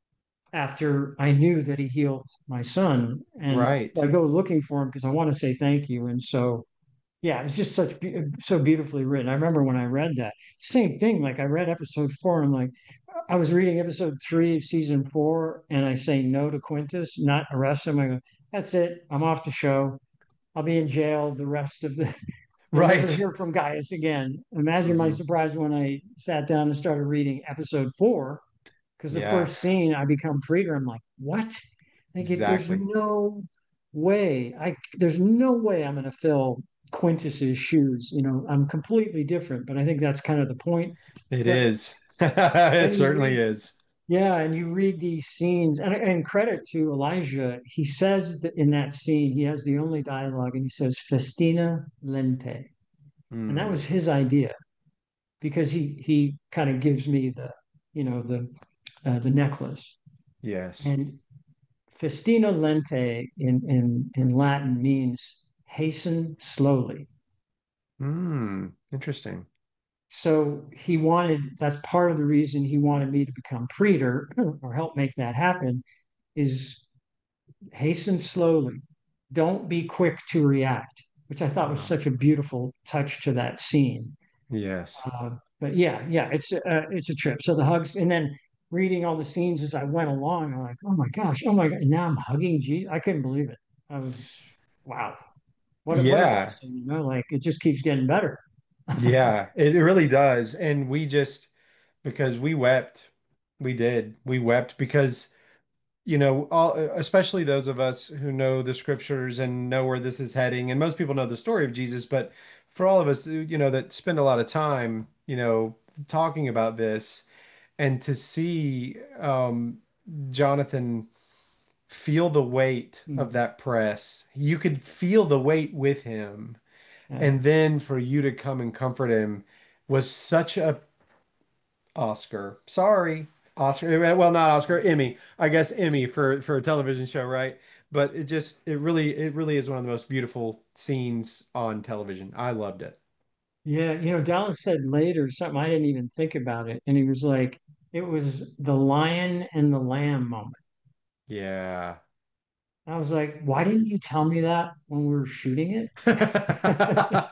after I knew that he healed my son, and Right. I go looking for him because I want to say thank you. And so, yeah, it was just such be- so beautifully written. I remember when I read that same thing. Like I read episode four, and I'm like, I was reading episode three of season four, and I say no to Quintus, not arrest him. I go, that's it. I'm off the show. I'll be in jail the rest of the. We'll never Right. hear from Gaius again. Imagine my Hmm. surprise when I sat down and started reading episode four, because the Yeah, first scene I become Praetor. I'm like, what? Like, it, there's exactly. no way. I there's no way I'm going to fill Quintus's shoes. You know, I'm completely different, but I think that's kind of the point. It But is. It then you certainly read, is. yeah, and you read these scenes, and, and credit to Elijah. He says that in that scene, he has the only dialogue, and he says "Festina lente," and that Hmm. was his idea because he he kind of gives me the, you know, the uh, the necklace. Yes. And festina lente in, in, in Latin means hasten slowly. Hmm. Interesting. So he wanted, that's part of the reason he wanted me to become praetor or help make that happen, is hasten slowly. Don't be quick to react, which I thought was Wow. such a beautiful touch to that scene. Yes. Uh, but yeah, yeah, it's a, uh, it's a trip. So the hugs, and then reading all the scenes as I went along, I'm like, oh my gosh, oh my god! And now I'm hugging Jesus. I couldn't believe it. I was, wow, what a, what a Yeah. blessing, you know? Like it just keeps getting better. Yeah. It, it really does. And we just, because we wept, we did. We wept because, you know, all, especially those of us who know the scriptures and know where this is heading. And most people know the story of Jesus, but for all of us, you know, that spend a lot of time, you know, talking about this and to see um, Jonathan feel the weight of Mm, that press. You could feel the weight with him. yeah, And then for you to come and comfort him was such a Oscar. Sorry, Oscar. eh, Well, not Oscar, Emmy. I guess Emmy for for a television show, right? But it just it really it really is one of the most beautiful scenes on television. I loved it. yeah. You know, Dallas said later something I didn't even think about it, and he was like, it was the lion and the lamb moment. Yeah. I was like, why didn't you tell me that when we were shooting it?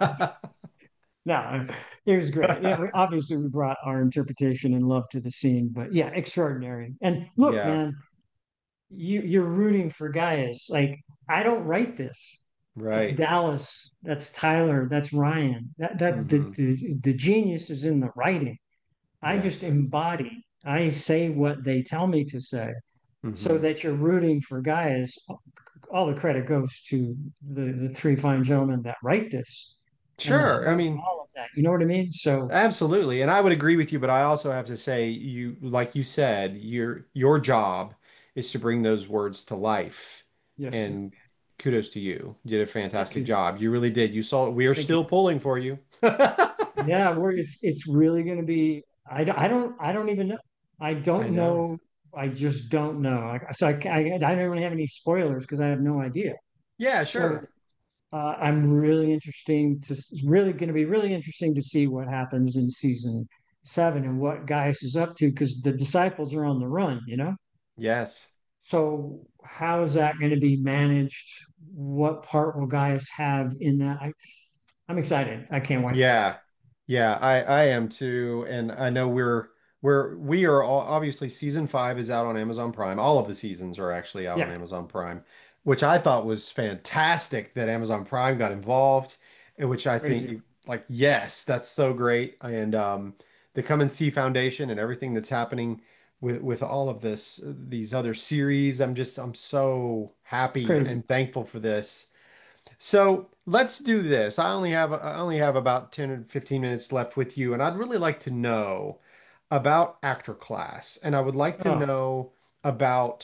No, it was great. Yeah, we, obviously we brought our interpretation and love to the scene, but yeah, extraordinary. And look, Yeah. man, you you're rooting for Gaius. Like I don't write this. That's Right. Dallas. That's Tyler. That's Ryan. That that the Hmm. the, the genius is in the writing. I just Yes. embody. I say what they tell me to say, so Hmm. that you're rooting for Gaius. All the credit goes to the the three fine gentlemen that write this and the Sure. I hug and mean, all of that. You know what I mean? So absolutely. And I would agree with you, but I also have to say you like you said, your your job is to bring those words to life. yes, sir. And kudos to you. You did a Thank fantastic you. job. You really did. You saw we are Thank you. still pulling for you. Yeah, we're it's it's really going to be. I, don't- I don't I don't even know. I I don't know. know. I just don't know. I, so I, I I don't really have any spoilers because I have no idea. Yeah, So sure. uh, I'm really interesting to s- really going to be really interesting to see what happens in season seven and what Gaius is up to because the disciples are on the run. You know. Yes. So how is that going to be managed? What part will Gaius have in that? I, I'm excited. I can't wait. Yeah. Yeah, I I am too. And I know we're we're we are all obviously season five is out on Amazon Prime. All of the seasons are actually out on Yeah, Amazon Prime, which I thought was fantastic that Amazon Prime got involved, and which I crazy. think like yes, that's so great. And um the Come and See Foundation and everything that's happening with with all of this these other series. I'm just I'm so It's happy crazy. and thankful for this. So let's do this. I only have I only have about ten or fifteen minutes left with you, and I'd really like to know about actor class, and I would like to Oh, know about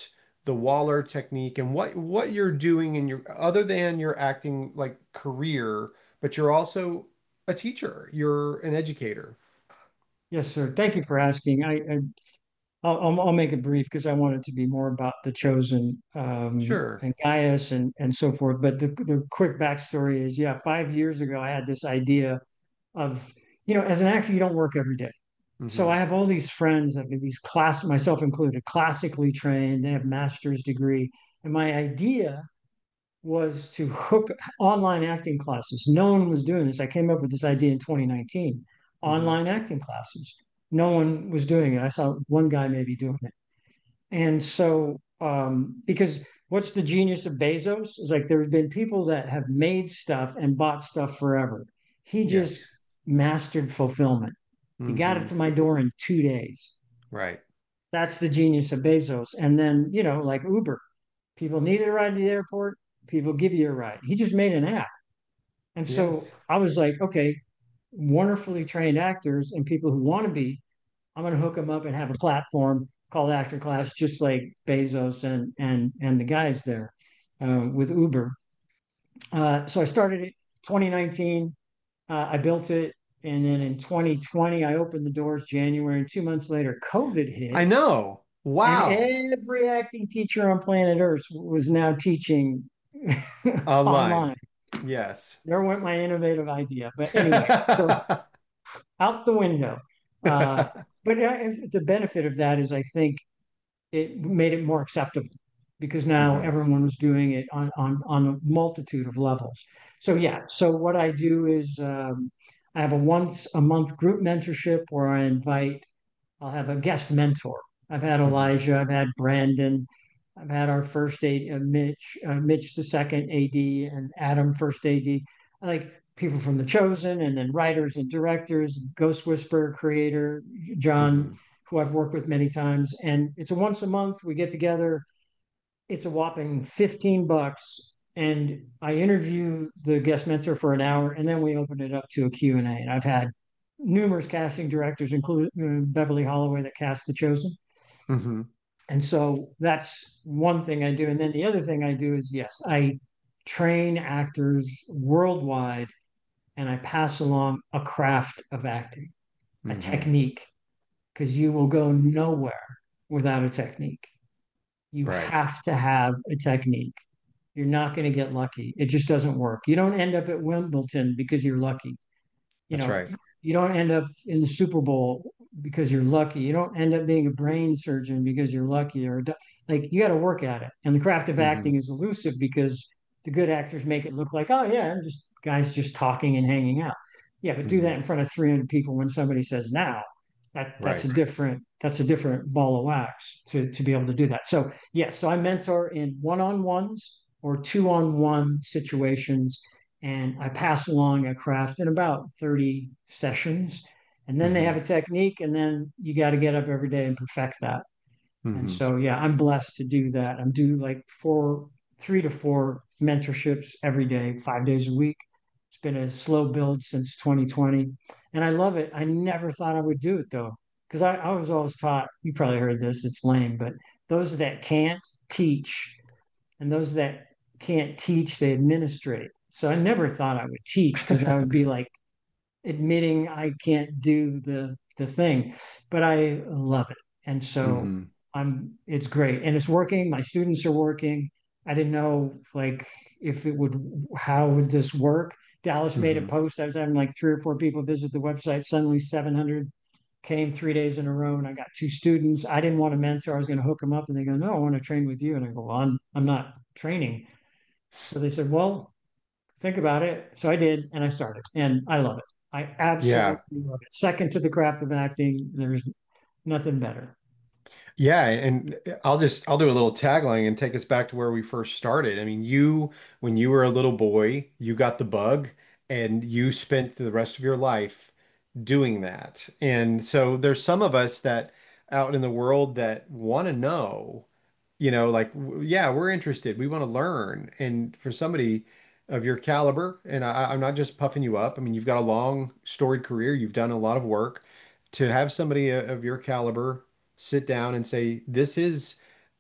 the Waller technique and what what you're doing in your other than your acting like career, but you're also a teacher. You're an educator. Yes, sir. Thank you for asking. I, I I'll, I'll I'll make it brief because I want it to be more about the chosen um, Sure. and Gaius and and so forth. But the the quick backstory is, yeah, five years ago I had this idea of, you know, as an actor you don't work every day. So Hmm. I have all these friends, I mean, these class, myself included, classically trained. They have master's degree, and my idea was to hook online acting classes. No one was doing this. I came up with this idea in twenty nineteen. Hmm. Online acting classes. No one was doing it. I saw one guy maybe doing it. And so, um, because what's the genius of Bezos? Is like there's been people that have made stuff and bought stuff forever. He Yes. just mastered fulfillment. He got it Hmm. to my door in two days. Right. That's the genius of Bezos. And then, you know, like Uber, people need a ride to the airport, people give you a ride. He just made an app. And so Yes. I was like, okay, wonderfully trained actors and people who want to be, I'm going to hook them up and have a platform called Actor Class, just like Bezos and and and the guys there uh, with Uber. Uh, so I started it twenty nineteen. Uh, I built it, and then in twenty twenty, I opened the doors January, and two months later, COVID I hit, know. and Wow. every acting teacher on planet Earth was now teaching Online. online. Yes. There went my innovative idea. But anyway, so out the window. Uh, but uh, the benefit of that is, I think it made it more acceptable because now Hmm. everyone was doing it on on on a multitude of levels. So yeah, so what I do is um, I have a once a month group mentorship where I invite I'll have a guest mentor. I've had Hmm. Elijah, I've had Brandon, I've had our first aid, uh, Mitch, uh, Mitch the second A D, and Adam first A D. I like people from The Chosen, and then writers and directors, Ghost Whisperer creator John, Hmm. who I've worked with many times. And it's a once a month. We get together. It's a whopping fifteen bucks. And I interview the guest mentor for an hour, and then we open it up to a Q and A. And I've had numerous casting directors, including uh, Beverly Holloway, that cast The Chosen. Hmm. And so that's one thing I do. And then the other thing I do is, yes, I train actors worldwide and I pass along a craft of acting, a Hmm. technique, because you will go nowhere without a technique. You Right. have to have a technique. You're not going to get lucky. It just doesn't work. You don't end up at Wimbledon because you're lucky. You That's know, right. you don't end up in the Super Bowl because you're lucky. You don't end up being a brain surgeon because you're lucky or like you got to work at it. And the craft of Hmm. acting is elusive because the good actors make it look like, oh yeah, I'm just guys just talking and hanging out. Yeah, but do that Hmm. in front of three hundred people when somebody says now. That that's a Right. different that's a different ball of wax to to be able to do that. So yes, yeah, so I mentor in one-on-ones or two-on-one situations and I pass along a craft in about thirty sessions. And then they have Hmm. a technique, and then you got to get up every day and perfect that. And Hmm. so, yeah, I'm blessed to do that. I'm doing like four, three to four mentorships every day, five days a week. It's been a slow build since twenty twenty, and I love it. I never thought I would do it though, because I, I was always taught, you probably heard this, it's lame, but those that can't teach and those that can't teach, they administrate. So I never thought I would teach because I would be like admitting I can't do the the thing, but I love it, and so Hmm. I'm. It's great, and it's working. My students are working. I didn't know like if it would. How would this work? Dallas made a Hmm. post. I was having like three or four people visit the website. Suddenly, seven hundred came three days in a row, and I got two students. I didn't want to mentor. I was going to hook them up, and they go, "No, I want to train with you." And I go, "Well, I'm I'm not training." So they said, "Well, think about it." So I did, and I started, and I love it. I Yeah. absolutely love it. Second to the craft of acting, there's nothing better. Yeah, and I'll just I'll do a little tagline and take us back to where we first started. I mean, you when you were a little boy, you got the bug and you spent the rest of your life doing that. And so there's some of us that out in the world that want to know, you know, like w- yeah, we're interested. We want to learn. And for somebody of your caliber, and I, I'm not just puffing you up. I mean, you've got a long storied career. You've done a lot of work. To have somebody of your caliber sit down and say, this is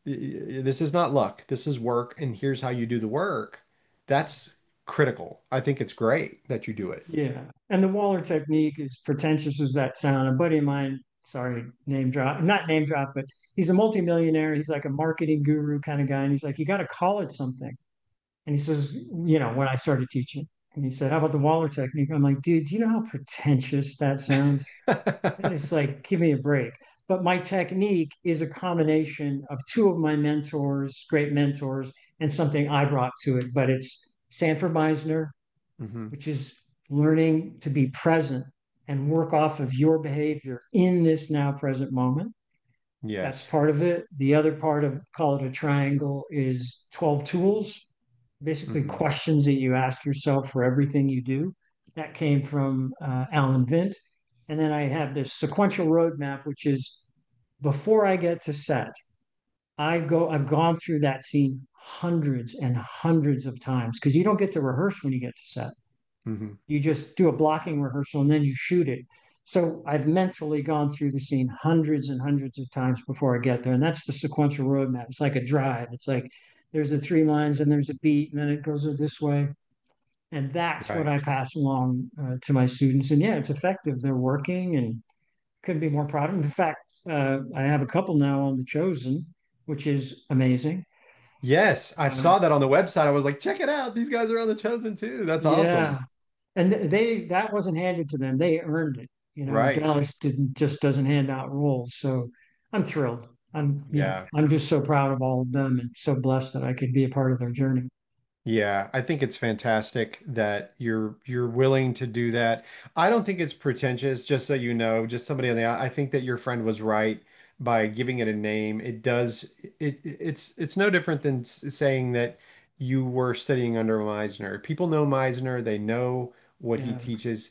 this is not luck. This is work, and here's how you do the work. That's critical. I think it's great that you do it. Yeah. And the Waller technique, is pretentious as that sound. A buddy of mine, sorry, name drop, not name drop, but he's a multimillionaire. He's like a marketing guru kind of guy. And he's like, you got to call it something. And he says, you know, when I started teaching, and he said, how about the Waller technique? I'm like, dude, do you know how pretentious that sounds? And it's like, give me a break. But my technique is a combination of two of my mentors, great mentors, and something I brought to it. But it's Sanford Meisner, Hmm. which is learning to be present and work off of your behavior in this now present moment. That's Yes. part of it. The other part of, call it a triangle, is twelve tools, basically Hmm. questions that you ask yourself for everything you do. That came from uh, Alan Vint. And then I have this sequential roadmap, which is before I get to set, I go, I've gone through that scene hundreds and hundreds of times because you don't get to rehearse when you get to set. Hmm. You just do a blocking rehearsal and then you shoot it. So I've mentally gone through the scene hundreds and hundreds of times before I get there. And that's the sequential roadmap. It's like a drive. It's like there's the three lines and there's a beat and then it goes this way. And that's what Right. I pass along uh, to my students. And yeah, it's effective. They're working and couldn't be more proud of them. In fact, uh, I have a couple now on The Chosen, which is amazing. Yes, I Um, saw that on the website. I was like, check it out. These guys are on the Chosen too. That's awesome. yeah, and they that wasn't handed to them. They earned it. You know, Right. Dallas didn't just doesn't hand out roles. So I'm thrilled. I'm yeah, Yeah. I'm just so proud of all of them and so blessed that I could be a part of their journey. Yeah, I think it's fantastic that you're you're willing to do that. I don't think it's pretentious, just so you know, just somebody on the I think that your friend was right by giving it a name. It does it it's it's no different than s- saying that you were studying under Meisner. People know Meisner, they know what he Yeah, teaches.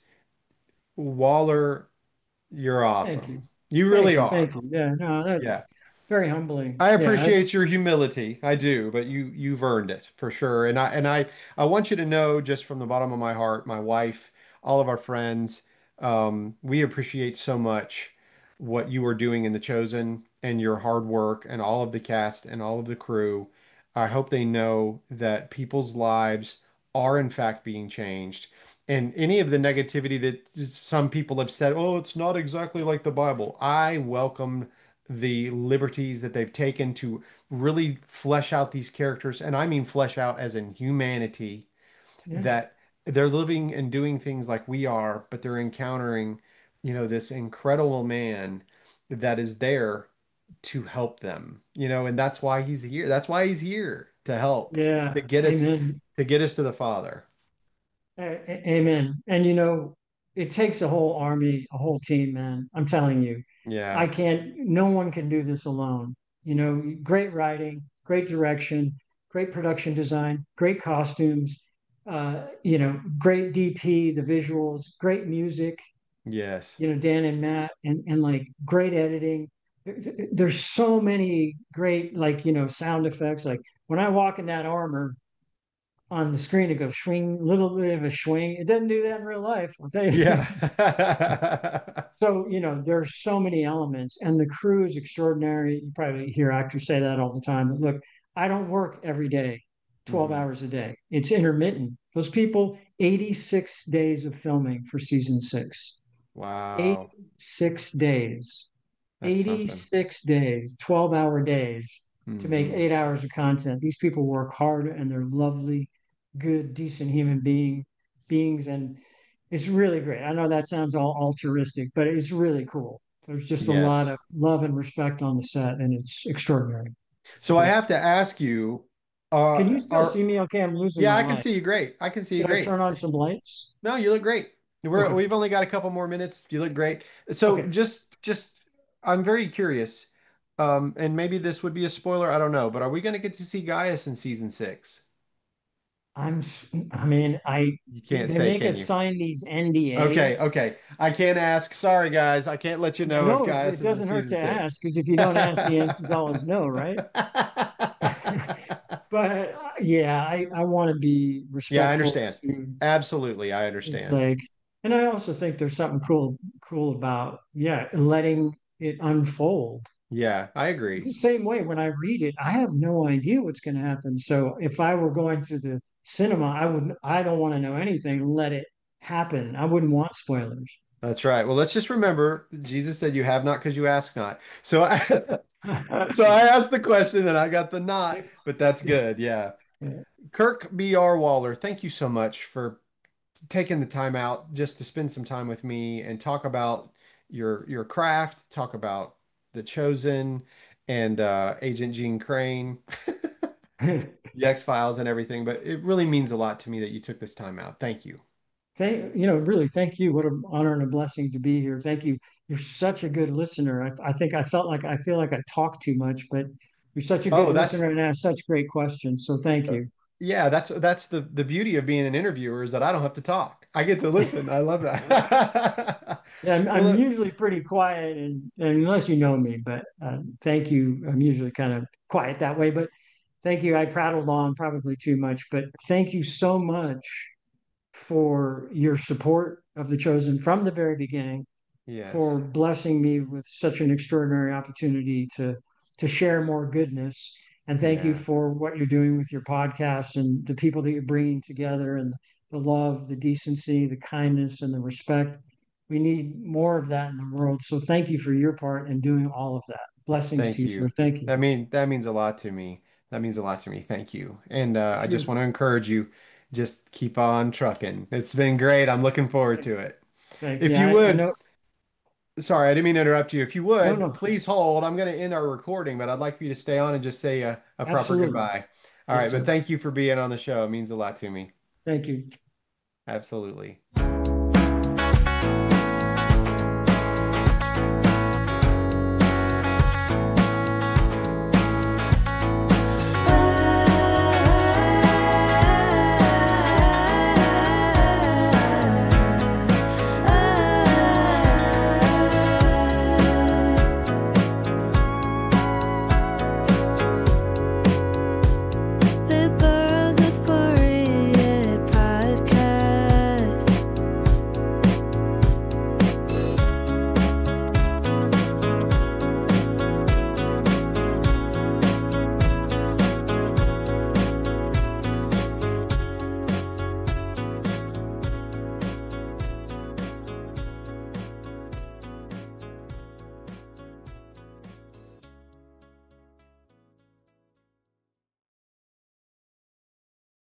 Waller, you're thank you, awesome. You thank really you, are. thank you. Yeah, no, that's Yeah. very humbling. I Yeah, appreciate your humility. I do, but you you've earned it for sure. And I and I I want you to know just from the bottom of my heart, my wife, all of our friends, um, we appreciate so much what you are doing in The Chosen and your hard work and all of the cast and all of the crew. I hope they know that people's lives are in fact being changed. And any of the negativity that some people have said, oh, it's not exactly like the Bible. I welcome the liberties that they've taken to really flesh out these characters. And I mean flesh out as in humanity, yeah, that they're living and doing things like we are, but they're encountering, you know, this incredible man that is there to help them, you know, and that's why he's here. That's why he's here to help, yeah. to get us Amen. to get us to the Father. A- a- Amen. And you know, it takes a whole army, a whole team, man. I'm telling you, I Yeah. can't, no one can do this alone. You know, great writing, great direction, great production design, great costumes, uh, you know, great D P, the visuals, great music, Yes. you know, Dan and Matt, and, and like great editing. There- There's so many great, like, you know, sound effects. Like when I walk in that armor, on the screen it goes swing, little bit of a swing. It doesn't do that in real life, I'll tell you. Yeah. So, you know, there's so many elements, and the crew is extraordinary. You probably hear actors say that all the time. But look, I don't work every day, twelve Mhm. hours a day. It's intermittent. Those people, eighty-six days of filming for season six. Wow. eighty-six days. That's something. eighty-six days, twelve hour days to make Hmm. eight hours of content. These people work hard and they're lovely, good, decent human being beings. And it's really great. I know that sounds all altruistic, but it's really cool. There's just a lot Yes. of love and respect on the set, and it's extraordinary. So I So, have to ask you, can uh, you still are see me? Okay, I'm losing yeah, my I can light. see you great. I can see you Should I great. turn on some lights? No, you look great. We're Okay. we've only got a couple more minutes. You look great. So Okay. just just I'm very curious. Um, and maybe this would be a spoiler, I don't know, but are we going to get to see Gaius in season six? I'm, s- I mean, I, You can't they say, make can us you? sign these Okay, N D As. okay. I can't ask. Sorry, guys. I can't let you know if No, it, it Gaius is in doesn't hurt season to six. ask because if you don't ask, the answer's always no, right? But uh, yeah, I, I want to be Yeah, I respectful understand. to Absolutely, I it's understand. like, and I also think there's something cool cool about yeah, letting it unfold. Yeah, I It's the agree. same way when I read it, I have no idea what's going to happen. So if I were going to the cinema, I would I don't want to know anything. Let it happen. I wouldn't want spoilers. That's right. Well, let's just remember Jesus said you have not because you ask not. So I so I asked the question and I got the not, but that's good. Yeah. Kirk B R. Waller, thank you so much for taking the time out just to spend some time with me and talk about your your craft, talk about The Chosen and uh, Agent Gene Crane, the X-Files and everything. But it really means a lot to me that you took this time out. Thank you. Thank, you know, really, thank you. What an honor and a blessing to be here. Thank you. You're such a good listener. I, I think I felt like I feel like I talk too much, but you're such a good Oh, that's listener and ask such great questions. So thank uh, you. yeah, that's that's the the beauty of being an interviewer is that I don't have to talk. I get to listen. I love that. Yeah, I'm, Well, I'm uh, usually pretty quiet, and, and unless you know me, but uh, thank you. I'm usually kind of quiet that way, but thank you. I prattled on probably too much, but thank you so much for your support of The Chosen from the very beginning, for yes. blessing me with such an extraordinary opportunity to to share more goodness. And thank you Yeah. for what you're doing with your podcast and the people that you're bringing together and the love, the decency, the kindness, and the respect. We need more of that in the world. So thank you for your part in doing all of that. Blessings to Thank you, sir. you. Thank you. That mean that means a lot to me. That means a lot to me. Thank you. And uh, I just want Cheers. to encourage you, just keep on trucking. It's been great. I'm looking forward to it. Thanks. If Yeah, you I, I would, know. sorry, I didn't mean to interrupt you. If you No, would, no, please hold. I'm going to end our recording, but I'd like for you to stay on and just say a, a proper absolutely. goodbye. All Yes, right, but sir. thank you for being on the show. It means a lot to me. Thank you. Absolutely.